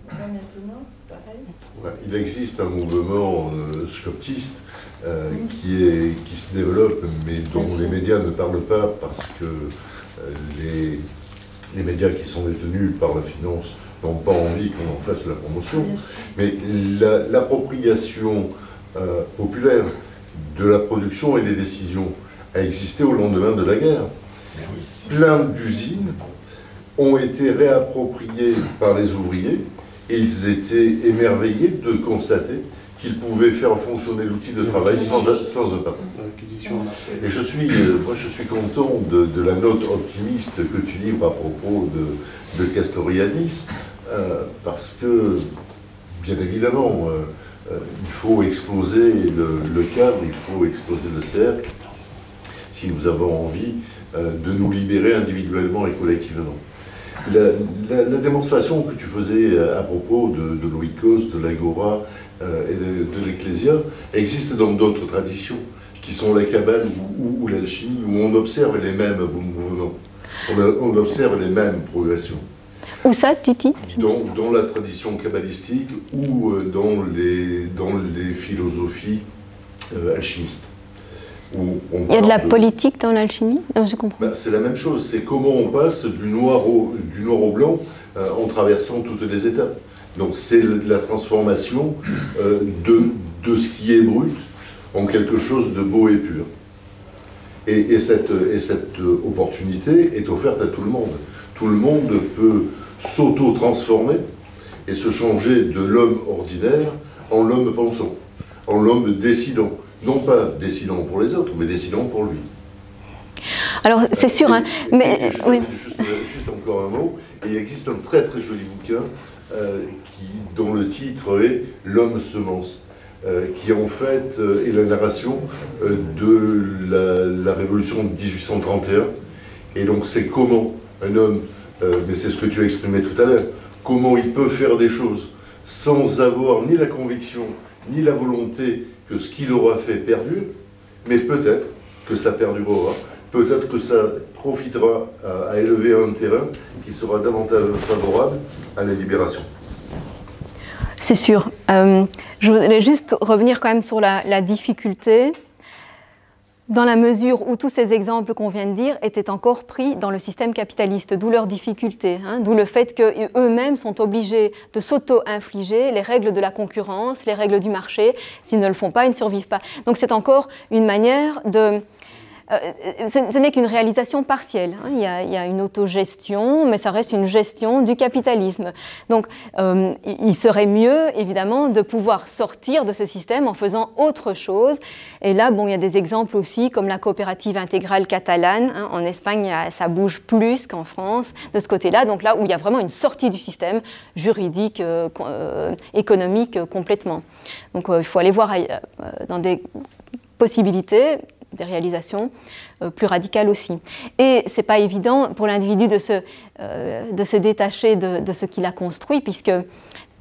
Ouais, il existe un mouvement euh, scoptiste euh, qui, est, qui se développe, mais dont les médias ne parlent pas parce que euh, les, les médias qui sont détenus par la finance n'ont pas envie qu'on en fasse la promotion, mais la, l'appropriation euh, populaire de la production et des décisions a existé au lendemain de la guerre. Plein d'usines ont été réappropriées par les ouvriers et ils étaient émerveillés de constater qu'ils pouvaient faire fonctionner l'outil de travail sans, sans un patron. Et je suis, moi je suis content de, de la note optimiste que tu livres à propos de, de Castoriadis, euh, parce que, bien évidemment, euh, euh, il faut exploser le, le cadre, il faut exploser le cercle, si nous avons envie euh, de nous libérer individuellement et collectivement. La, la, la démonstration que tu faisais à propos de, de l'oikos, de l'agora euh, et de, de l'ecclésia existe dans d'autres traditions, qui sont la Kabbale ou, ou, ou l'alchimie, où on observe les mêmes mouvements, on, a, on observe les mêmes progressions. Où ça, Titi? Dans, dans la tradition kabbalistique ou euh, dans, les, dans les philosophies euh, alchimistes. Il y a de la politique dans l'alchimie? Non, je comprends. Ben, c'est la même chose, c'est comment on passe du noir au, du noir au blanc euh, en traversant toutes les étapes. Donc c'est la transformation euh, de, de ce qui est brut en quelque chose de beau et pur. Et, et, cette, et cette opportunité est offerte à tout le monde. Tout le monde peut s'auto-transformer et se changer de l'homme ordinaire en l'homme pensant, en l'homme décidant. Non pas décidant pour les autres, mais décidant pour lui. Alors, c'est sûr, hein, et, mais... Et, et, oui. juste, juste encore un mot, et il existe un très très joli bouquin euh, qui, dont le titre est « L'homme semence euh, », qui en fait euh, est la narration euh, de la, la révolution de dix-huit cent trente et un. Et donc c'est comment un homme, euh, mais c'est ce que tu as exprimé tout à l'heure, comment il peut faire des choses sans avoir ni la conviction, ni la volonté que ce qu'il aura fait perdure, mais peut-être que ça perdurera, peut-être que ça profitera à, à élever un terrain qui sera davantage favorable à la libération. C'est sûr. Euh, je voudrais juste revenir quand même sur la, la difficulté, dans la mesure où tous ces exemples qu'on vient de dire étaient encore pris dans le système capitaliste, d'où leur difficulté, hein, d'où le fait qu'eux-mêmes sont obligés de s'auto-infliger les règles de la concurrence, les règles du marché. S'ils ne le font pas, ils ne survivent pas. Donc c'est encore une manière de... Euh, ce, ce n'est qu'une réalisation partielle. Hein. Il y a, il y a une autogestion, mais ça reste une gestion du capitalisme. Donc, euh, il serait mieux, évidemment, de pouvoir sortir de ce système en faisant autre chose. Et là, bon, il y a des exemples aussi, comme la coopérative intégrale catalane. Hein. En Espagne, ça bouge plus qu'en France, de ce côté-là. Donc là, où il y a vraiment une sortie du système juridique, euh, euh, économique, euh, complètement. Donc, euh, il faut aller voir euh, dans des possibilités, des réalisations euh, plus radicales aussi. Et ce n'est pas évident pour l'individu de se, euh, de se détacher de, de ce qu'il a construit, puisque euh,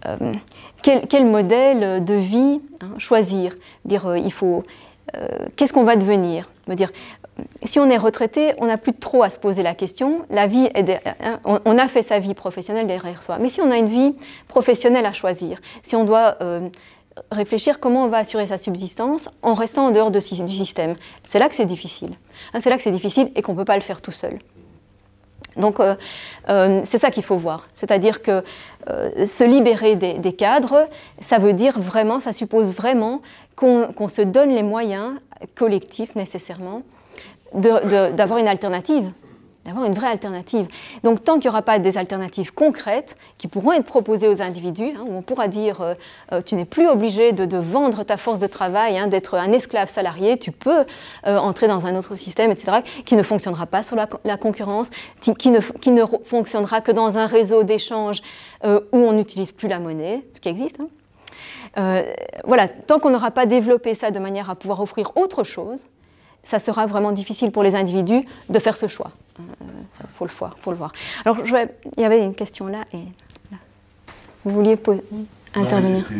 quel, quel modèle de vie hein, choisir? Dire, euh, il faut, euh, qu'est-ce qu'on va devenir? Me dire, si on est retraité, on n'a plus trop à se poser la question. La vie est de, hein, on, on a fait sa vie professionnelle derrière soi. Mais si on a une vie professionnelle à choisir, si on doit... Euh, réfléchir comment on va assurer sa subsistance en restant en dehors de, du système. C'est là que c'est difficile. Hein, c'est là que c'est difficile et qu'on ne peut pas le faire tout seul. Donc, euh, euh, c'est ça qu'il faut voir. C'est-à-dire que euh, se libérer des, des cadres, ça veut dire vraiment, ça suppose vraiment qu'on, qu'on se donne les moyens collectifs nécessairement de, de, d'avoir une alternative. D'avoir une vraie alternative. Donc tant qu'il n'y aura pas des alternatives concrètes qui pourront être proposées aux individus, hein, où on pourra dire euh, euh, tu n'es plus obligé de, de vendre ta force de travail, hein, d'être un esclave salarié, tu peux euh, entrer dans un autre système, et cetera, qui ne fonctionnera pas sur la, la concurrence, qui ne, qui ne fonctionnera que dans un réseau d'échange euh, où on n'utilise plus la monnaie, ce qui existe. Hein. Euh, voilà, tant qu'on n'aura pas développé ça de manière à pouvoir offrir autre chose, ça sera vraiment difficile pour les individus de faire ce choix. Il euh, faut le voir, faut le voir. Alors, je vais, il y avait une question là, et là. Vous vouliez poser, intervenir? Non,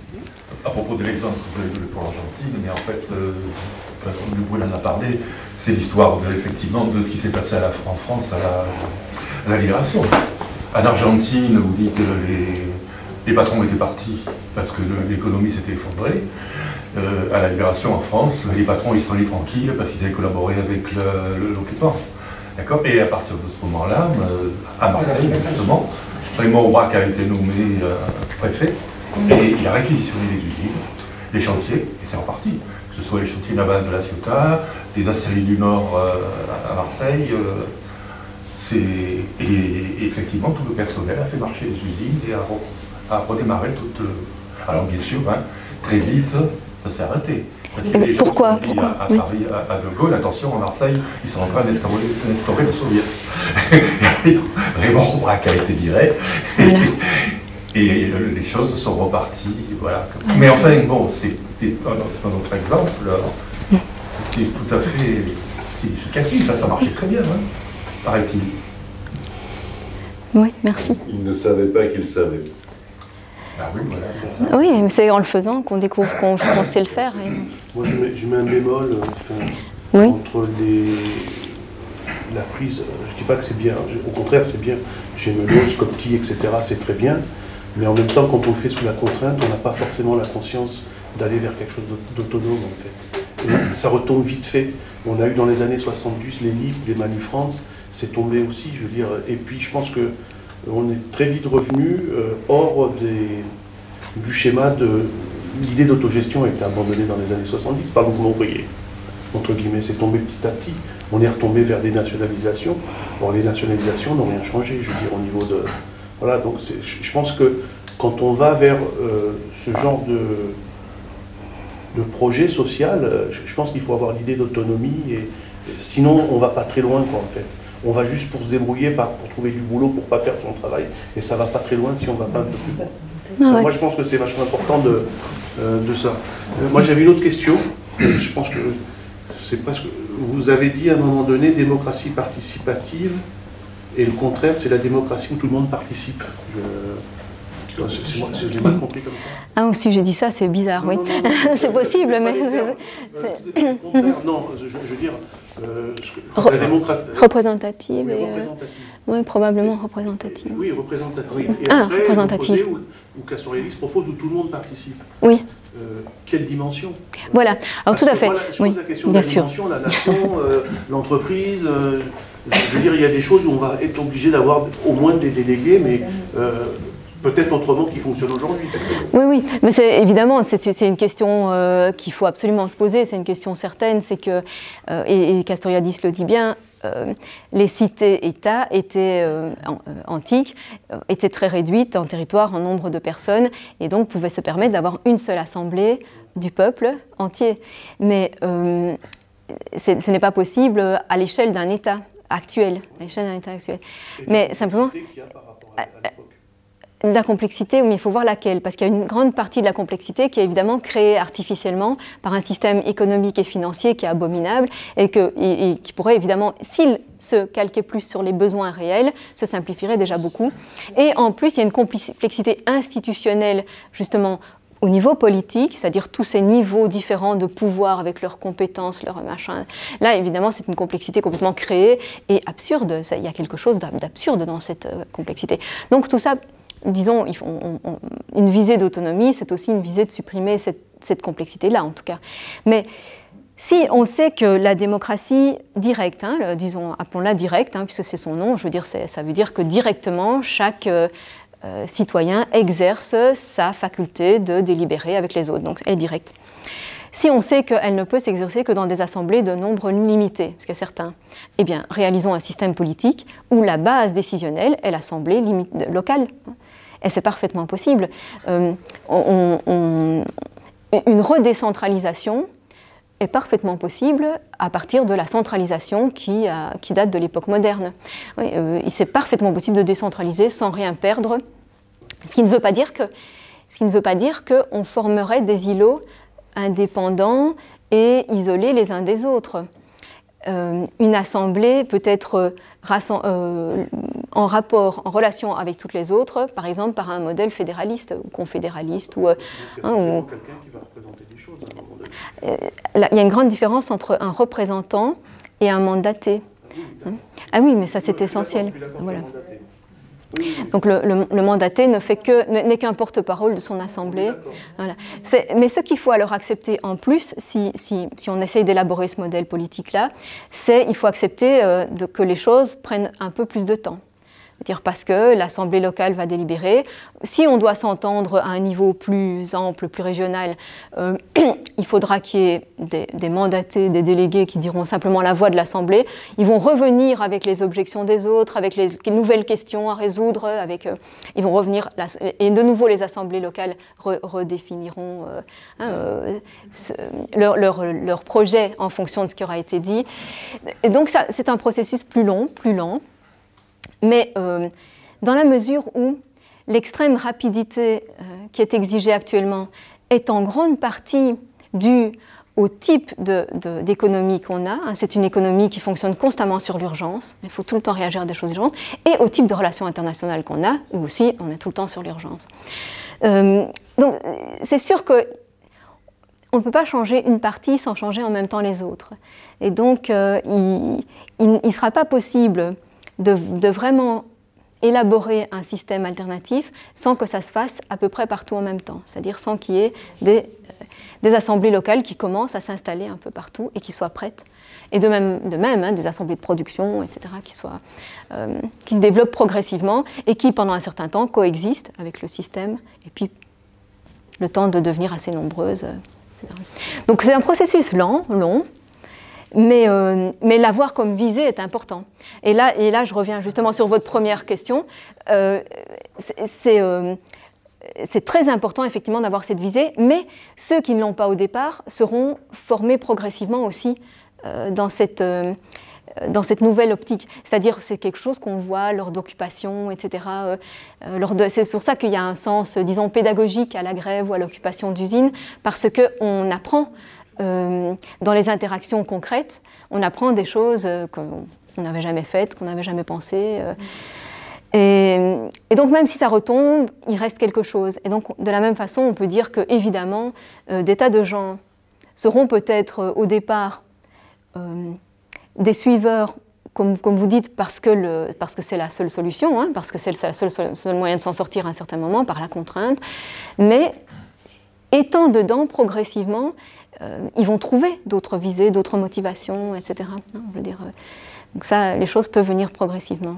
à propos de l'exemple que vous avez donné pour l'Argentine, mais en fait, euh, comme Le Brûle en a parlé, c'est l'histoire de, effectivement de ce qui s'est passé à la, en France à la, à la libération. En Argentine, vous dites que les, les patrons étaient partis parce que l'économie s'était effondrée. Euh, à la libération en France, les patrons ils se prenaient tranquilles parce qu'ils avaient collaboré avec le, le, l'occupant. D'accord. Et à partir de ce moment-là, euh, à Marseille, justement, Raymond Aubrac a été nommé euh, préfet, et il a réquisitionné les usines, les chantiers, et c'est reparti. Que ce soit les chantiers navals de la Ciotat, les aciéries du Nord euh, à Marseille, euh, c'est, et, et effectivement, tout le personnel a fait marcher les usines et a, a redémarré toute... Alors bien sûr, hein, très vite, ça s'est arrêté. Parce que les gens pourquoi, qui ont dit pourquoi à, à oui. Paris, à, à De Gaulle, attention, en Marseille, ils sont en train d'instaurer, d'instaurer le soviet. Raymond Aubrac a été viré. Voilà. Et euh, les choses sont reparties, voilà. Ouais. Mais enfin, bon, c'était un, un autre exemple, c'était tout à fait significatif, ça marchait très bien, hein, paraît-il. Oui, merci. Il ne savait pas qu'il savait. Ah oui, voilà, c'est ça. Oui, mais c'est en le faisant qu'on découvre qu'on, qu'on sait le faire. Et... Moi, je mets, je mets un bémol enfin, oui. entre les, la prise. Je ne dis pas que c'est bien, au contraire, c'est bien. Gémenos, Skopti, et cetera, c'est très bien. Mais en même temps, quand on le fait sous la contrainte, on n'a pas forcément la conscience d'aller vers quelque chose d'autonome, en fait. Et ça retombe vite fait. On a eu dans les années soixante-dix les livres, les Manu France, c'est tombé aussi, je veux dire. Et puis, je pense que on est très vite revenu euh, hors des, du schéma de... L'idée d'autogestion a été abandonnée dans les années soixante-dix par le mouvement ouvrier. Entre guillemets, c'est tombé petit à petit. On est retombé vers des nationalisations. Bon, les nationalisations n'ont rien changé, je veux dire, au niveau de... Voilà, donc c'est, je pense que quand on va vers euh, ce genre de, de projet social, euh, je pense qu'il faut avoir l'idée d'autonomie, et, et sinon on ne va pas très loin, quoi, en fait. On va juste pour se débrouiller, pour trouver du boulot, pour ne pas perdre son travail, et ça ne va pas très loin si on ne va pas un peu plus loin. Ah ouais. Moi, je pense que c'est vachement important de, euh, de ça. Euh, moi, j'avais une autre question. Je pense que c'est presque... Vous avez dit à un moment donné, démocratie participative, et le contraire, c'est la démocratie où tout le monde participe. Je, c'est, c'est moi, je l'ai mal compris comme ça. Ah, aussi, j'ai dit ça, c'est bizarre, non, oui. Non, non, non, c'est possible, mais... C'est, c'est, c'est le contraire. Non, je, je veux dire... Euh, Re- la démocratie, représentative. Oui, et, représentative. Euh, oui, probablement représentative. Oui, représentative. Oui. Et ah, après, représentative. Où, où Castoriadis propose où tout le monde participe. Oui. Euh, quelle dimension? Voilà, alors Parce tout à fait. Moi, je pose oui, la question de bien la sûr. dimension, la nation, euh, l'entreprise. Euh, je veux dire, il y a des choses où on va être obligé d'avoir au moins des délégués, mais euh, peut-être autrement qui fonctionnent aujourd'hui. Oui, oui, mais c'est, évidemment, c'est, c'est une question euh, qu'il faut absolument se poser, c'est une question certaine, c'est que, euh, et, et Castoriadis le dit bien, euh, les cités-États étaient euh, en, euh, antiques, euh, étaient très réduites en territoire, en nombre de personnes, et donc pouvaient se permettre d'avoir une seule assemblée du peuple entier. Mais euh, c'est, ce n'est pas possible à l'échelle d'un État actuel, à l'échelle d'un État actuel. Et mais simplement... La complexité, oui, il faut voir laquelle, parce qu'il y a une grande partie de la complexité qui est évidemment créée artificiellement par un système économique et financier qui est abominable et, que, et, et qui pourrait évidemment, s'il se calquait plus sur les besoins réels, se simplifierait déjà beaucoup. Et en plus, il y a une complexité institutionnelle, justement, au niveau politique, c'est-à-dire tous ces niveaux différents de pouvoir avec leurs compétences, leurs machins. Là, évidemment, c'est une complexité complètement créée et absurde. Ça, il y a quelque chose d'absurde dans cette euh, complexité. Donc tout ça... Disons, il faut, on, on, une visée d'autonomie, c'est aussi une visée de supprimer cette, cette complexité-là, en tout cas. Mais si on sait que la démocratie directe, hein, le, disons, appelons-la directe, hein, puisque c'est son nom, je veux dire, c'est, ça veut dire que directement, chaque euh, euh, citoyen exerce sa faculté de délibérer avec les autres, donc elle est directe. Si on sait qu'elle ne peut s'exercer que dans des assemblées de nombre limité, parce que certains, eh bien, réalisons un système politique où la base décisionnelle est l'assemblée limite, locale. Et c'est parfaitement possible. Euh, on, on, une redécentralisation est parfaitement possible à partir de la centralisation qui, a, qui date de l'époque moderne. Oui, euh, c'est parfaitement possible de décentraliser sans rien perdre, ce qui ne veut pas dire que, ce qui ne veut pas dire qu'on formerait des îlots indépendants et isolés les uns des autres. Euh, une assemblée peut être rassem- euh, en rapport, en relation avec toutes les autres, par exemple par un modèle fédéraliste ou confédéraliste. Ou, euh, hein, ou, quelqu'un qui va représenter des choses à un moment donné. Euh, là, il y a une grande différence entre un représentant et un mandaté. Ah oui, hein ah oui mais ça c'est essentiel. Voilà. Donc le, le, le mandaté ne fait que, n'est qu'un porte-parole de son assemblée. Voilà. Mais ce qu'il faut alors accepter en plus, si, si, si on essaye d'élaborer ce modèle politique-là, c'est qu'il faut accepter euh, de, que les choses prennent un peu plus de temps. C'est-à-dire parce que l'Assemblée locale va délibérer. Si on doit s'entendre à un niveau plus ample, plus régional, euh, il faudra qu'il y ait des, des mandatés, des délégués qui diront simplement la voix de l'Assemblée. Ils vont revenir avec les objections des autres, avec les, les nouvelles questions à résoudre. Avec, euh, ils vont revenir, la, et de nouveau les assemblées locales re, redéfiniront euh, euh, ce, leur, leur, leur projet en fonction de ce qui aura été dit. Et donc ça, c'est un processus plus long, plus lent. Mais euh, dans la mesure où l'extrême rapidité euh, qui est exigée actuellement est en grande partie due au type de, de, d'économie qu'on a, hein, c'est une économie qui fonctionne constamment sur l'urgence, il faut tout le temps réagir à des choses urgentes, et au type de relations internationales qu'on a, où aussi on est tout le temps sur l'urgence. Euh, donc c'est sûr que on ne peut pas changer une partie sans changer en même temps les autres. Et donc euh, il ne sera pas possible De, de vraiment élaborer un système alternatif sans que ça se fasse à peu près partout en même temps, c'est-à-dire sans qu'il y ait des, euh, des assemblées locales qui commencent à s'installer un peu partout et qui soient prêtes. Et de même, de même hein, des assemblées de production, et cetera, qui, soient, euh, qui se développent progressivement et qui, pendant un certain temps, coexistent avec le système, et puis le temps de devenir assez nombreuses, et cetera. Donc c'est un processus lent, long, Mais, euh, mais l'avoir comme visée est important. Et là, et là, je reviens justement sur votre première question. Euh, c'est, c'est, euh, c'est très important, effectivement, d'avoir cette visée, mais ceux qui ne l'ont pas au départ seront formés progressivement aussi euh, dans, cette, euh, dans cette nouvelle optique. C'est-à-dire, c'est quelque chose qu'on voit lors d'occupations, et cetera. Euh, lors de, c'est pour ça qu'il y a un sens, disons, pédagogique à la grève ou à l'occupation d'usines, parce qu'on apprend Euh, dans les interactions concrètes, on apprend des choses euh, qu'on n'avait jamais faites, qu'on n'avait jamais pensées. Euh, et, et donc même si ça retombe, il reste quelque chose. Et donc de la même façon, on peut dire que évidemment, euh, des tas de gens seront peut-être euh, au départ euh, des suiveurs, comme, comme vous dites, parce que, le, parce que c'est la seule solution, hein, parce que c'est le seul, seul, seul moyen de s'en sortir à un certain moment, par la contrainte. Mais étant dedans progressivement, Euh, ils vont trouver d'autres visées, d'autres motivations, et cetera. Je veux dire, euh, donc ça, les choses peuvent venir progressivement.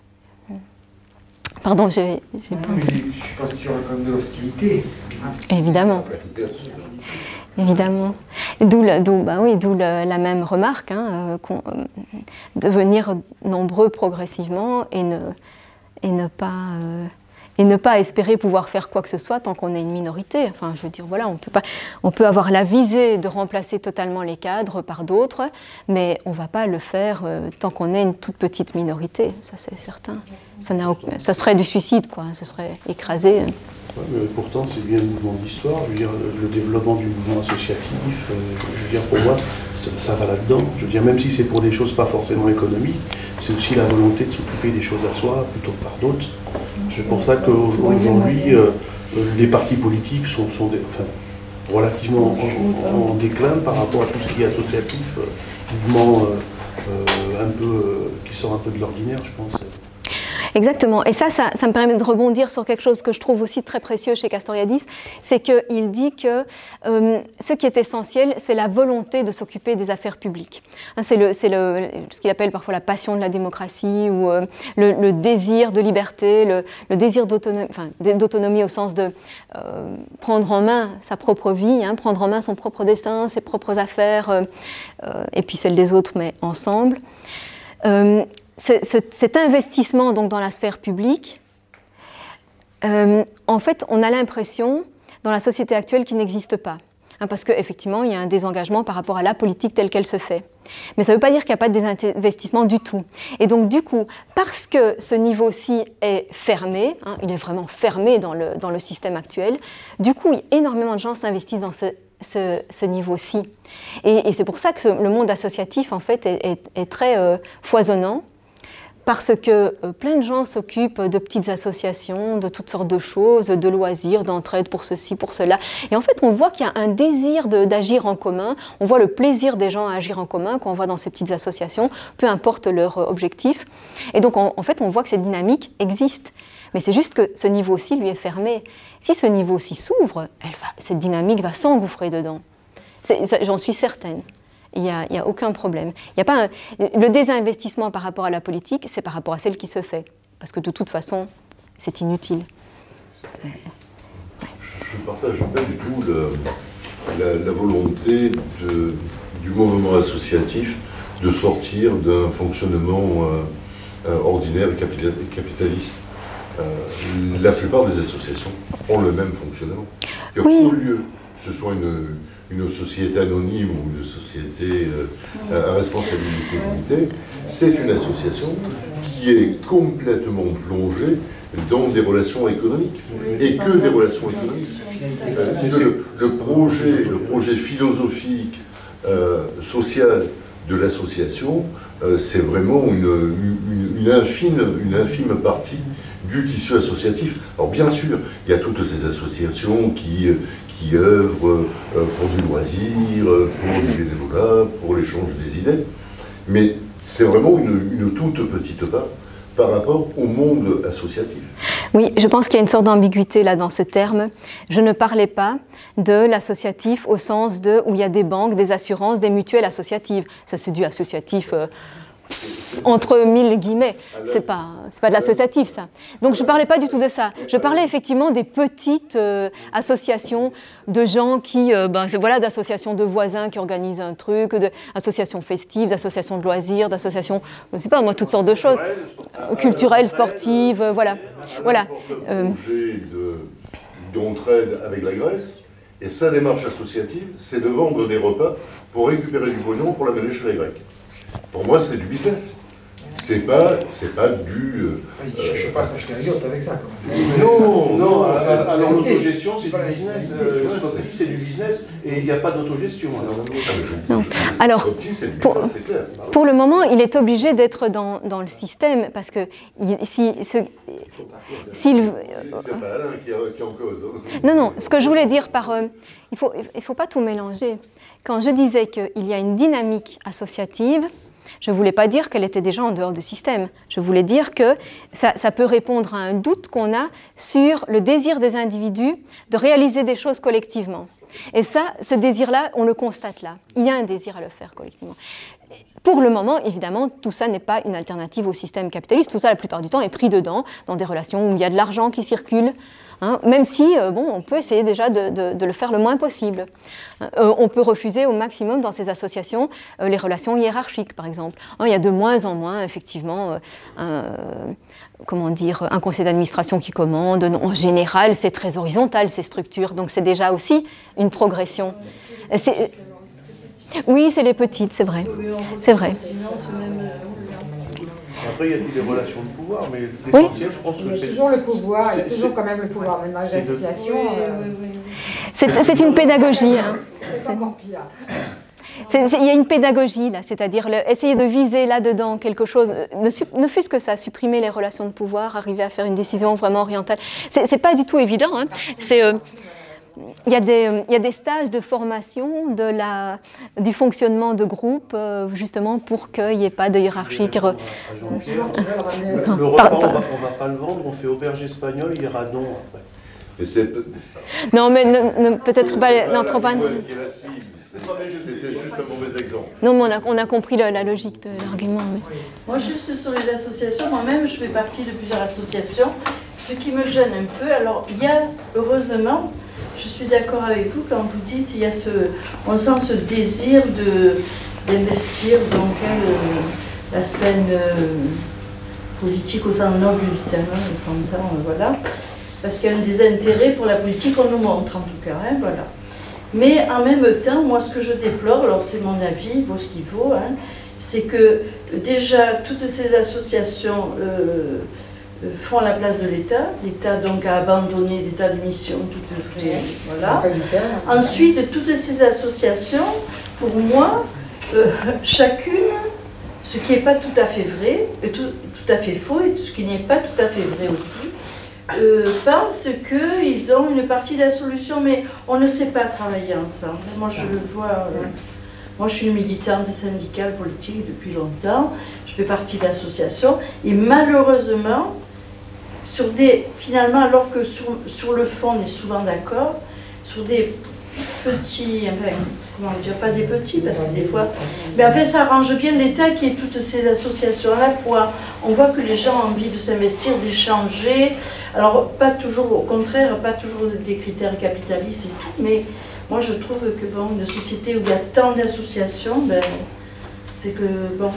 Pardon, j'ai, j'ai pas... Je pense qu'il y aura quand même de l'hostilité. Évidemment. Évidemment. D'où, le, d'où, bah oui, d'où le, la même remarque, hein, euh, qu'on, euh, devenir nombreux progressivement et ne, et ne pas... Euh, et ne pas espérer pouvoir faire quoi que ce soit tant qu'on est une minorité. Enfin, je veux dire, voilà, on peut pas, on peut avoir la visée de remplacer totalement les cadres par d'autres, mais on ne va pas le faire euh, tant qu'on est une toute petite minorité, ça c'est certain. Ça, n'a aucun, ça serait du suicide, quoi, ce serait écrasé. Ouais, mais pourtant, c'est bien le mouvement d'histoire. Je veux dire, le développement du mouvement associatif, euh, je veux dire, pour moi, ça, ça va là-dedans. Je veux dire, même si c'est pour des choses pas forcément économiques, c'est aussi la volonté de s'occuper des choses à soi plutôt que par d'autres. C'est pour ça qu'aujourd'hui, euh, les partis politiques sont, sont des, enfin, relativement en, en déclin par rapport à tout ce qui est associatif, euh, mouvement euh, euh, un peu, euh, qui sort un peu de l'ordinaire, je pense. Exactement. Et ça, ça, ça me permet de rebondir sur quelque chose que je trouve aussi très précieux chez Castoriadis, c'est qu'il dit que euh, ce qui est essentiel, c'est la volonté de s'occuper des affaires publiques. Hein, c'est le, c'est le, ce qu'il appelle parfois la passion de la démocratie ou euh, le, le désir de liberté, le, le désir d'autonomie, enfin, d'autonomie au sens de euh, prendre en main sa propre vie, hein, prendre en main son propre destin, ses propres affaires, euh, euh, et puis celles des autres, mais ensemble. Euh, Ce, ce, cet investissement donc, dans la sphère publique, euh, en fait, on a l'impression, dans la société actuelle, qu'il n'existe pas. Hein, parce qu'effectivement, il y a un désengagement par rapport à la politique telle qu'elle se fait. Mais ça ne veut pas dire qu'il n'y a pas de désinvestissement du tout. Et donc, du coup, parce que ce niveau-ci est fermé, hein, il est vraiment fermé dans le, dans le système actuel, du coup, énormément de gens s'investissent dans ce Ce, ce niveau-ci. Et, et c'est pour ça que ce, le monde associatif, en fait, est, est, est très euh, foisonnant, parce que euh, plein de gens s'occupent de petites associations, de toutes sortes de choses, de loisirs, d'entraide pour ceci, pour cela. Et en fait, on voit qu'il y a un désir de, d'agir en commun, on voit le plaisir des gens à agir en commun qu'on voit dans ces petites associations, peu importe leur euh, objectif. Et donc, en, en fait, on voit que cette dynamique existe. Mais c'est juste que ce niveau-ci lui est fermé. Si ce niveau-ci s'ouvre, elle va, cette dynamique va s'engouffrer dedans. C'est, ça, j'en suis certaine. Il n'y a, il y a aucun problème. Il y a pas un, le désinvestissement par rapport à la politique, c'est par rapport à celle qui se fait. Parce que de toute façon, c'est inutile. Je ne partage pas du tout le, la, la volonté de, du mouvement associatif de sortir d'un fonctionnement euh, ordinaire et capitaliste. Euh, la plupart des associations ont le même fonctionnement. Oui. Au lieu que ce soit une, une société anonyme ou une société euh, à responsabilité limitée, c'est une association qui est complètement plongée dans des relations économiques, et que des relations économiques. Euh, c'est que le, le, projet, le projet philosophique, euh, social de l'association, euh, c'est vraiment une, une, une, infime, une infime partie du tissu associatif. Alors bien sûr, il y a toutes ces associations qui, qui œuvrent pour du loisir, pour du bénévolat, pour l'échange des idées, mais c'est vraiment une, une toute petite part par rapport au monde associatif. Oui, je pense qu'il y a une sorte d'ambiguïté là dans ce terme. Je ne parlais pas de l'associatif au sens de où il y a des banques, des assurances, des mutuelles associatives. Ça c'est du associatif euh, entre mille guillemets. C'est pas, c'est pas de l'associatif ça. Donc je parlais pas du tout de ça. Je parlais effectivement des petites euh, associations de gens qui, euh, ben c'est, voilà, d'associations de voisins qui organisent un truc, d'associations festives, d'associations de loisirs, d'associations, je ne sais pas moi, toutes sortes de choses, culturelles, sportives, euh, voilà, voilà. Euh, projet de, d'entraide avec la Grèce, et sa démarche associative, c'est de vendre des repas pour récupérer du pognon pour l'amener chez les Grecs. Pour moi, c'est du business. C'est pas, c'est pas du. Euh, il ne cherche pas à s'acheter un yacht avec ça, quand même. Non, non, alors, alors l'autogestion, c'est du business. Euh, c'est du business et il n'y a pas d'autogestion. Alors, alors pour, pour le moment, il est obligé d'être dans, dans le système parce que il, si, ce, s'il. C'est pas Alain qui est en cause. Non, non, ce que je voulais dire par. Euh, il ne faut, il faut pas tout mélanger. Quand je disais qu'il y a une dynamique associative, je ne voulais pas dire qu'elle était déjà en dehors du système. Je voulais dire que ça, ça peut répondre à un doute qu'on a sur le désir des individus de réaliser des choses collectivement. Et ça, ce désir-là, on le constate là. Il y a un désir à le faire collectivement. Pour le moment, évidemment, tout ça n'est pas une alternative au système capitaliste. Tout ça, la plupart du temps, est pris dedans, dans des relations où il y a de l'argent qui circule. Hein, même si, euh, bon, on peut essayer déjà de, de, de le faire le moins possible. Euh, on peut refuser au maximum dans ces associations euh, les relations hiérarchiques, par exemple. Hein, il y a de moins en moins, effectivement, euh, un, comment dire, un conseil d'administration qui commande. En général, c'est très horizontal, ces structures. Donc, c'est déjà aussi une progression. C'est... Oui, c'est les petites, c'est vrai. C'est vrai. Après, il y a des relations de pouvoir, mais l'essentiel, oui. Je pense que c'est... Il y a toujours le pouvoir, il y a toujours quand même le pouvoir, même dans les associations. Oui, euh... oui, oui. C'est, c'est une pédagogie. Hein. C'est encore pire. C'est, c'est, il y a une pédagogie, là, c'est-à-dire le, essayer de viser là-dedans quelque chose, ne, ne fût-ce que ça, supprimer les relations de pouvoir, arriver à faire une décision vraiment orientale. C'est, c'est pas du tout évident. Hein. C'est... Euh, Il y, a des, il y a des stages de formation de la, du fonctionnement de groupe, euh, justement pour qu'il n'y ait pas de hiérarchie. Qui re... Le repas, on ne va pas le vendre, on fait auberge espagnole, il y aura non après. Et c'est... Non, mais ne, ne, peut-être pas... Non, trop pas... C'était juste un mauvais exemple. Non, mais on a, on a compris la, la logique de l'argument. Mais... Moi, juste sur les associations, moi-même, je fais partie de plusieurs associations. Ce qui me gêne un peu, alors, il y a, heureusement... Je suis d'accord avec vous quand vous dites il y a ce, on sent ce désir de, d'investir dans euh, la scène euh, politique au sens noble du terme, on s'entend, euh, voilà. Parce qu'il y a un désintérêt pour la politique, on nous montre en tout cas, hein, voilà. Mais en même temps, moi ce que je déplore, alors c'est mon avis, il vaut ce qu'il vaut, hein, c'est que déjà toutes ces associations euh, font la place de l'État. L'État donc a abandonné l'état de mission qui devrait, voilà. Ensuite, toutes ces associations, pour moi, euh, chacune, ce qui n'est pas tout à fait vrai, et tout, tout tout à fait faux, et ce qui n'est pas tout à fait vrai aussi, euh, pensent qu'ils ont une partie de la solution, mais on ne sait pas travailler ensemble. Moi, je le vois. Euh, moi, je suis une militante syndicale politique depuis longtemps. Je fais partie d'associations, et malheureusement, sur des, finalement, alors que sur, sur le fond, on est souvent d'accord, sur des petits, enfin, comment dire, pas des petits, parce que des fois, mais en fait, ça arrange bien l'État qui est toutes ces associations à la fois. On voit que les gens ont envie de s'investir, d'échanger. Alors, pas toujours, au contraire, pas toujours des critères capitalistes et tout, mais moi, je trouve que, bon, une société où il y a tant d'associations, ben, c'est que, bon,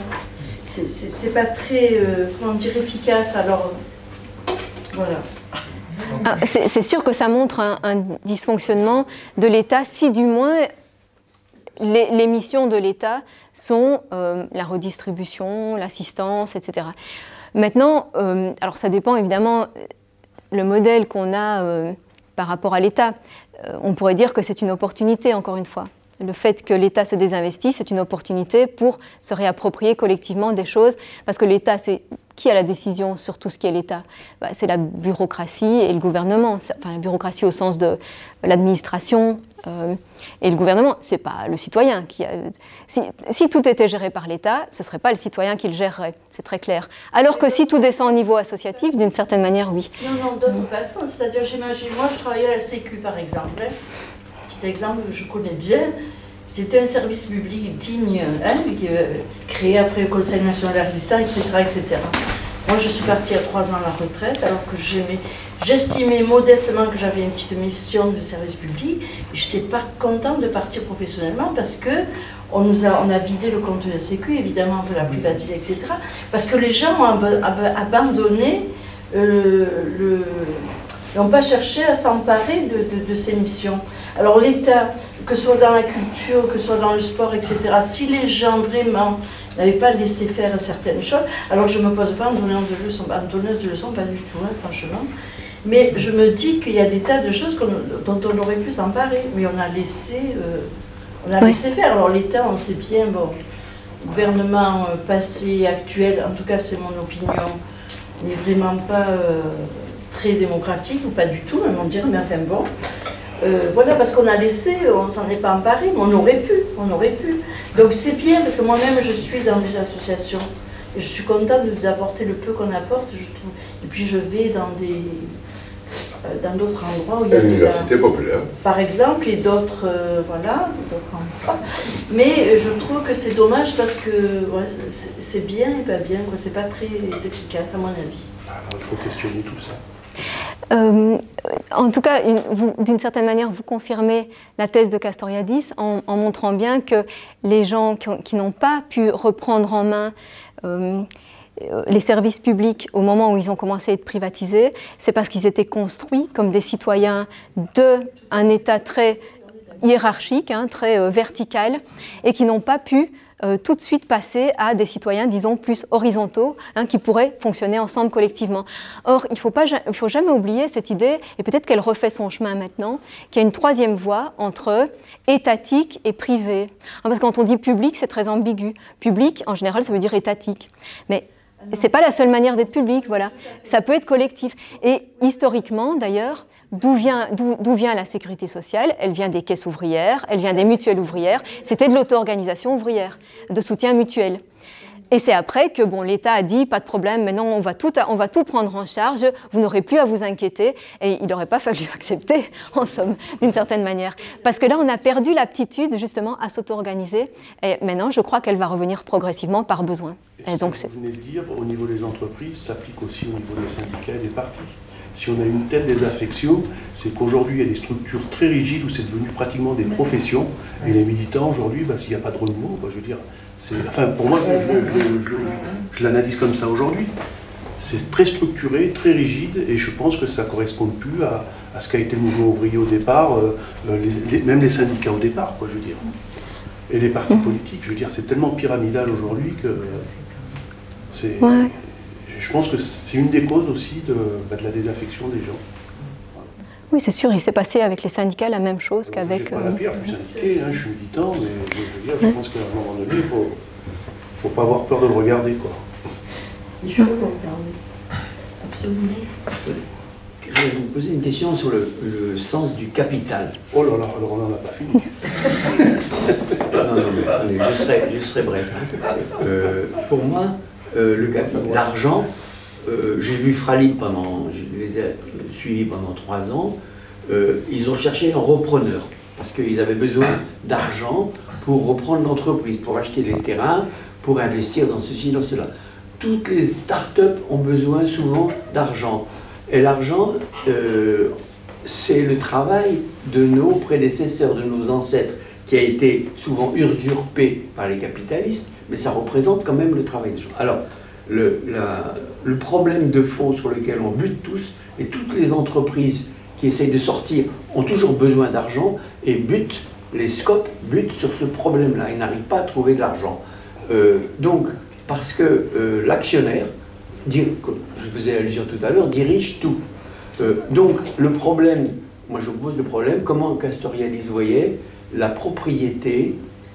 c'est pas très, euh, comment dire, efficace. Alors, voilà. Ah, c'est sûr que ça montre un, un dysfonctionnement de l'État, si du moins les, les missions de l'État sont euh, la redistribution, l'assistance, et cetera. Maintenant, euh, alors ça dépend évidemment le modèle qu'on a euh, par rapport à l'État. Euh, on pourrait dire que c'est une opportunité, encore une fois. Le fait que l'État se désinvestisse, c'est une opportunité pour se réapproprier collectivement des choses, parce que l'État, c'est qui a la décision sur tout ce qui est l'État ? Bah, c'est la bureaucratie et le gouvernement. Enfin, la bureaucratie au sens de l'administration euh, et le gouvernement. C'est pas le citoyen qui a... Si, si tout était géré par l'État, ce serait pas le citoyen qui le gérerait. C'est très clair. Alors que si tout descend au niveau associatif, d'une certaine manière, oui. Non, non, d'autre façon. C'est-à-dire, j'imagine, moi, je travaillais à la Sécu, par exemple. Petit exemple que je connais bien. C'était un service public digne, hein, créé après le Conseil national de la résistance, et cetera, et cetera. Moi, je suis partie à trois ans à la retraite, alors que j'estimais modestement que j'avais une petite mission de service public. Je n'étais pas contente de partir professionnellement parce que on nous a, on a vidé le compte de la Sécu, évidemment, on peut la privatiser, et cetera. Parce que les gens ont ab ab abandonné, euh, le, n'ont pas cherché à s'emparer de, de, de ces missions. Alors l'État, que ce soit dans la culture, que ce soit dans le sport, et cetera, si les gens vraiment n'avaient pas laissé faire certaines choses, alors je ne me pose pas en donnant de leçons, en donneuse de leçons, pas du tout, hein, franchement, mais je me dis qu'il y a des tas de choses dont on aurait pu s'emparer, mais on a laissé, euh, on a oui. laissé faire. Alors l'État, on sait bien, bon, gouvernement euh, passé, actuel, en tout cas c'est mon opinion, n'est vraiment pas euh, très démocratique, ou pas du tout, on dirait, mais enfin bon. Euh, voilà, parce qu'on a laissé, on ne s'en est pas emparé, mais on aurait pu, on aurait pu. Donc c'est bien, parce que moi-même, je suis dans des associations, et je suis contente d'apporter le peu qu'on apporte, je trouve. Et puis je vais dans des, euh, dans d'autres endroits où il y a... L'université populaire. Par exemple, et d'autres, euh, voilà, d'autres endroits. Mais je trouve que c'est dommage, parce que ouais, c'est bien et pas bien, quoi. C'est pas très efficace, à mon avis. Alors, il faut questionner tout ça. Euh, en tout cas, d'une certaine manière, vous confirmez la thèse de Castoriadis en, en montrant bien que les gens qui, qui n'ont pas pu reprendre en main euh, les services publics au moment où ils ont commencé à être privatisés, c'est parce qu'ils étaient construits comme des citoyens d'un État très hiérarchique, hein, très euh, vertical, et qui n'ont pas pu Euh, tout de suite passer à des citoyens, disons, plus horizontaux, hein, qui pourraient fonctionner ensemble collectivement. Or, il ne faut, pas, il faut jamais oublier cette idée, et peut-être qu'elle refait son chemin maintenant, qu'il y a une troisième voie entre étatique et privé. Hein, parce que quand on dit public, c'est très ambigu. Public, en général, ça veut dire étatique. Mais ce n'est pas la seule manière d'être public, voilà. Ça peut être collectif. Et historiquement, d'ailleurs, D'où vient, d'où, d'où vient la sécurité sociale ? Elle vient des caisses ouvrières, elle vient des mutuelles ouvrières. C'était de l'auto-organisation ouvrière, de soutien mutuel. Et c'est après que bon, l'État a dit, pas de problème, maintenant on va, tout, on va tout prendre en charge, vous n'aurez plus à vous inquiéter. Et il n'aurait pas fallu accepter, en somme, d'une certaine manière. Parce que là, on a perdu l'aptitude, justement, à s'auto-organiser. Et maintenant, je crois qu'elle va revenir progressivement par besoin. Et, et donc, ce que vous venez de dire, au niveau des entreprises, ça s'applique aussi au niveau des syndicats et des partis. Si on a une telle désaffection, c'est qu'aujourd'hui, il y a des structures très rigides où c'est devenu pratiquement des professions. Et les militants, aujourd'hui, bah, s'il n'y a pas de renouveau, bah, je veux dire, c'est, enfin, pour moi, je, je, je, je, je, je l'analyse comme ça aujourd'hui. C'est très structuré, très rigide, et je pense que ça ne correspond plus à, à ce qu'a été le mouvement ouvrier au départ, euh, les, les, même les syndicats au départ, quoi, je veux dire. Et les partis politiques, je veux dire, c'est tellement pyramidal aujourd'hui que c'est... Ouais. Je pense que c'est une des causes aussi de, bah, de la désaffection des gens. Oui, c'est sûr, il s'est passé avec les syndicats la même chose qu'avec... Je ne suis pas la pire, je suis syndiqué, hein, je suis militant, mais je veux dire, je pense qu'à un moment donné, il ne faut, faut pas avoir peur de le regarder, quoi. Il faut en parler. Absolument. Je vais vous poser une question sur le, le sens du capital. Oh là là, alors on n'en a pas fini. non, non, mais attendez, je serai, je serai bref. Hein. Euh, pour moi, euh, le capital, l'argent, euh, j'ai vu Fralib pendant, je les ai suivis pendant trois ans, euh, ils ont cherché un repreneur, parce qu'ils avaient besoin d'argent pour reprendre l'entreprise, pour acheter les terrains, pour investir dans ceci, dans cela. Toutes les start-up ont besoin souvent d'argent. Et l'argent, euh, c'est le travail de nos prédécesseurs, de nos ancêtres, qui a été souvent usurpé par les capitalistes, mais ça représente quand même le travail des gens. Alors, le, la, le problème de fond sur lequel on bute tous, et toutes les entreprises qui essayent de sortir ont toujours besoin d'argent, et butent, les scopes butent sur ce problème-là, ils n'arrivent pas à trouver de l'argent. Euh, donc, parce que euh, l'actionnaire, comme je faisais allusion tout à l'heure, dirige tout. Euh, donc le problème, moi je vous pose le problème, comment Castoriadis voyait la propriété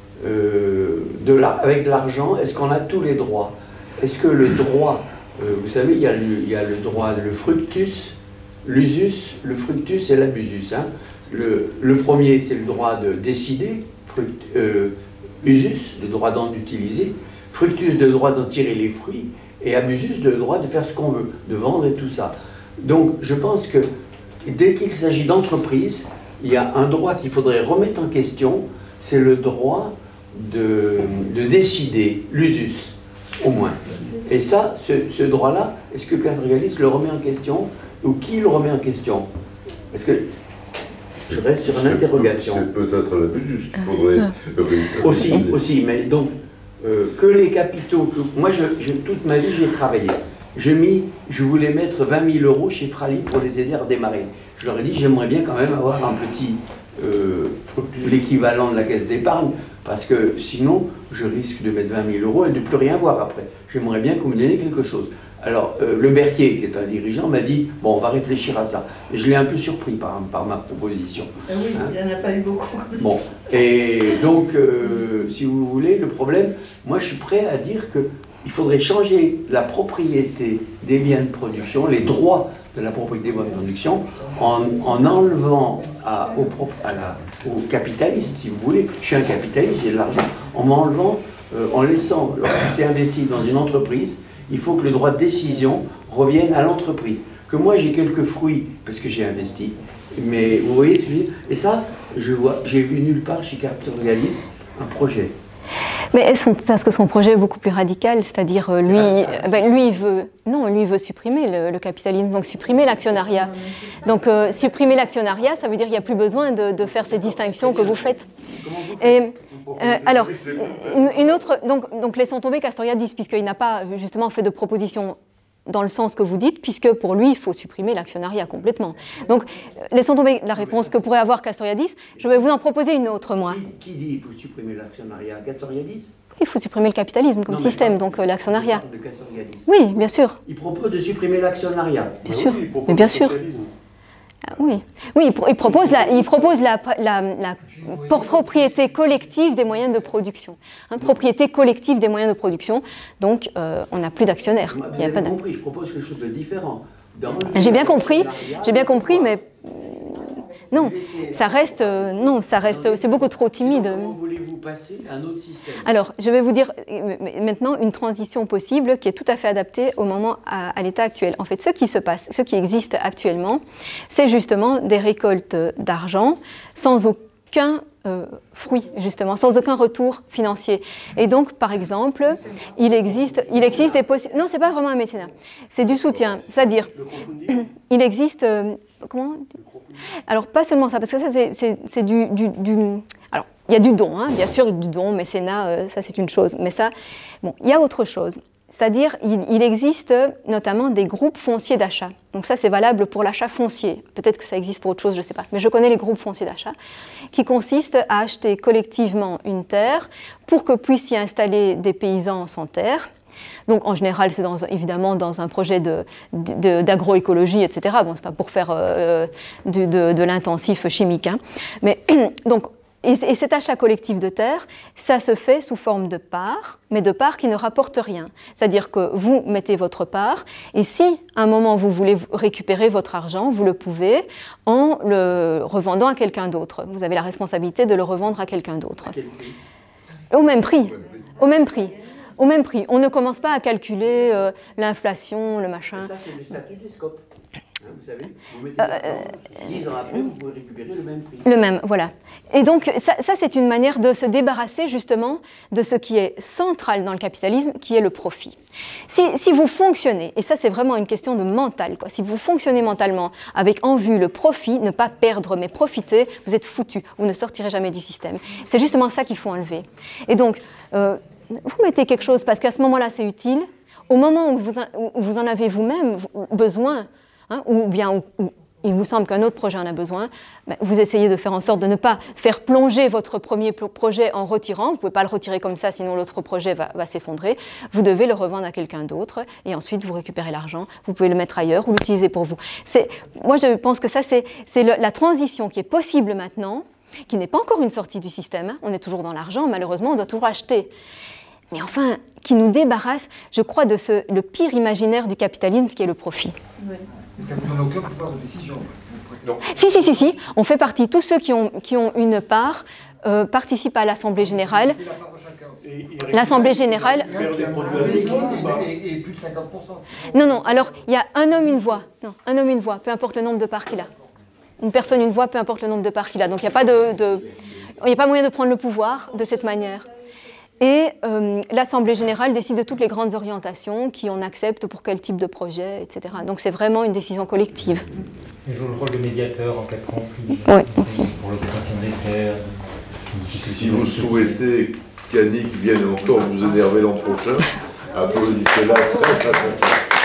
euh, de la, avec l'argent, est-ce qu'on a tous les droits? Est-ce que le droit, euh, vous savez, il y, a le, il y a le droit, le fructus, l'usus, le fructus et l'abusus. Hein. Le, le premier, c'est le droit de décider, fruct, euh, usus, le droit d'utiliser, fructus, le droit d'en tirer les fruits, et abusus, le droit de faire ce qu'on veut, de vendre et tout ça. Donc je pense que dès qu'il s'agit d'entreprise, il y a un droit qu'il faudrait remettre en question, c'est le droit de, de décider, l'usus, au moins. Et ça, ce, ce droit-là, est-ce que Castoriadis le remet en question, ou qui le remet en question? Parce que je reste sur une interrogation. C'est peut-être l'abusus qu'il faudrait... Aussi, aussi, mais donc... Euh, que les capitaux, que, moi je, je, toute ma vie j'ai travaillé, je, mis, je voulais mettre vingt mille euros chez Fralib pour les aider à redémarrer. Je leur ai dit j'aimerais bien quand même avoir un petit, euh, l'équivalent de la caisse d'épargne, parce que sinon je risque de mettre vingt mille euros et de ne plus rien voir après. J'aimerais bien que vous me donniez quelque chose. Alors euh, le Berthier, qui est un dirigeant, m'a dit bon on va réfléchir à ça. Et je l'ai un peu surpris par, par ma proposition. Ah oui, hein. Il n'y en a pas eu beaucoup comme ça. Bon, et donc euh, si vous voulez, le problème, moi je suis prêt à dire qu'il faudrait changer la propriété des biens de production, les droits de la propriété des biens de production, en, en enlevant à, au, à la, aux capitalistes, si vous voulez, je suis un capitaliste, j'ai de l'argent, en m'enlevant, euh, en laissant, lorsqu'il s'est investi dans une entreprise, il faut que le droit de décision revienne à l'entreprise. Que moi j'ai quelques fruits parce que j'ai investi, mais vous voyez ce que je veux dire? Et ça, je vois, j'ai vu nulle part chez Castoriadis un projet. Mais son, parce que son projet est beaucoup plus radical, c'est-à-dire euh, lui, euh, ben, lui il veut, non, lui il veut supprimer le, le capitalisme, donc supprimer l'actionnariat. Donc euh, supprimer l'actionnariat, ça veut dire qu'il n'y a plus besoin de, de faire ces distinctions que vous faites. Et, Euh, alors, une, une autre, donc, donc laissons tomber Castoriadis, puisqu'il n'a pas justement fait de proposition dans le sens que vous dites, puisque pour lui, il faut supprimer l'actionnariat complètement. Donc, laissons tomber la réponse que pourrait avoir Castoriadis. Je vais vous en proposer une autre, moi. Qui, qui dit qu'il faut supprimer l'actionnariat? Castoriadis? Il faut supprimer le capitalisme comme non, système, donc euh, l'actionnariat. De Castoriadis. Oui, bien sûr. Il propose de supprimer l'actionnariat. Bien sûr, oui, mais bien sûr. Ah, oui, oui, il, pro- il propose, la, il propose la, la, la propriété collective des moyens de production. Hein, propriété collective des moyens de production, donc euh, on n'a plus d'actionnaires. Vous avez compris, je propose quelque chose de différent. J'ai bien compris, j'ai bien compris, mais non, ça reste, euh, non, ça reste, c'est beaucoup trop timide. Comment voulez-vous passer à un autre système? Alors, je vais vous dire maintenant une transition possible qui est tout à fait adaptée au moment à, à l'état actuel. En fait, ce qui se passe, ce qui existe actuellement, c'est justement des récoltes d'argent sans aucun euh, fruit, justement, sans aucun retour financier. Et donc, par exemple, il existe, il existe des possibilités. Non, c'est pas vraiment un mécénat, c'est du soutien, c'est-à-dire, il existe, euh, comment? Alors, pas seulement ça, parce que ça, c'est, c'est, c'est du, du, du... Alors, il y a du don, hein, bien sûr, du don, mécénat, euh, ça c'est une chose. Mais ça, bon, il y a autre chose. C'est-à-dire, il, il existe notamment des groupes fonciers d'achat. Donc ça, c'est valable pour l'achat foncier. Peut-être que ça existe pour autre chose, je ne sais pas. Mais je connais les groupes fonciers d'achat, qui consistent à acheter collectivement une terre pour que puissent y installer des paysans sans terre. Donc en général, c'est dans, évidemment dans un projet de, de, d'agroécologie, et cetera. Bon, c'est pas pour faire euh, de, de, de l'intensif chimique, hein. Mais donc et, et cet achat collectif de terre, ça se fait sous forme de parts, mais de parts qui ne rapportent rien. C'est-à-dire que vous mettez votre part, et si à un moment vous voulez récupérer votre argent, vous le pouvez en le revendant à quelqu'un d'autre. Vous avez la responsabilité de le revendre à quelqu'un d'autre. Au même prix. Au même prix. Au même prix. On ne commence pas à calculer euh, l'inflation, le machin. Et ça, c'est le statut des scopes. Hein, vous savez, vous mettez euh, dix ans après, vous pouvez récupérer le même prix. Le même, voilà. Et donc, ça, ça, c'est une manière de se débarrasser justement de ce qui est central dans le capitalisme, qui est le profit. Si, si vous fonctionnez, et ça, c'est vraiment une question de mental, quoi. Si vous fonctionnez mentalement avec en vue le profit, ne pas perdre, mais profiter, vous êtes foutu. Vous ne sortirez jamais du système. C'est justement ça qu'il faut enlever. Et donc, euh, vous mettez quelque chose parce qu'à ce moment-là, c'est utile. Au moment où vous, où vous en avez vous-même besoin, hein, ou bien où, où il vous semble qu'un autre projet en a besoin, ben, vous essayez de faire en sorte de ne pas faire plonger votre premier projet en retirant. Vous ne pouvez pas le retirer comme ça, sinon l'autre projet va, va s'effondrer. Vous devez le revendre à quelqu'un d'autre et ensuite vous récupérez l'argent. Vous pouvez le mettre ailleurs ou l'utiliser pour vous. C'est, moi, je pense que ça, c'est, c'est le, la transition qui est possible maintenant, qui n'est pas encore une sortie du système. Hein. On est toujours dans l'argent, malheureusement, on doit toujours acheter. Mais enfin, qui nous débarrasse, je crois, de ce, le pire imaginaire du capitalisme, qui est le profit. Oui. Mais ça ne vous donne aucun pouvoir de décision. Non. Si, si, si, si. On fait partie, tous ceux qui ont, qui ont une part euh, participent à l'Assemblée générale. L'Assemblée générale... Et, et plus de cinquante pour cent. Non, non, alors, il y a un homme, une voix. Non, un homme, une voix, peu importe le nombre de parts qu'il a. Une personne, une voix, peu importe le nombre de parts qu'il a. Donc, il n'y a pas de, de, il n'y a pas moyen de prendre le pouvoir de cette manière. Et euh, l'Assemblée générale décide de toutes les grandes orientations, qui on accepte pour quel type de projet, et cetera. Donc c'est vraiment une décision collective. Il joue le rôle de médiateur en cas de conflit. Oui, aussi. Pour l'occupation des terres. Si vous souhaitez qu'Annick vienne encore vous énerver l'an prochain, applaudissez-la très très fort.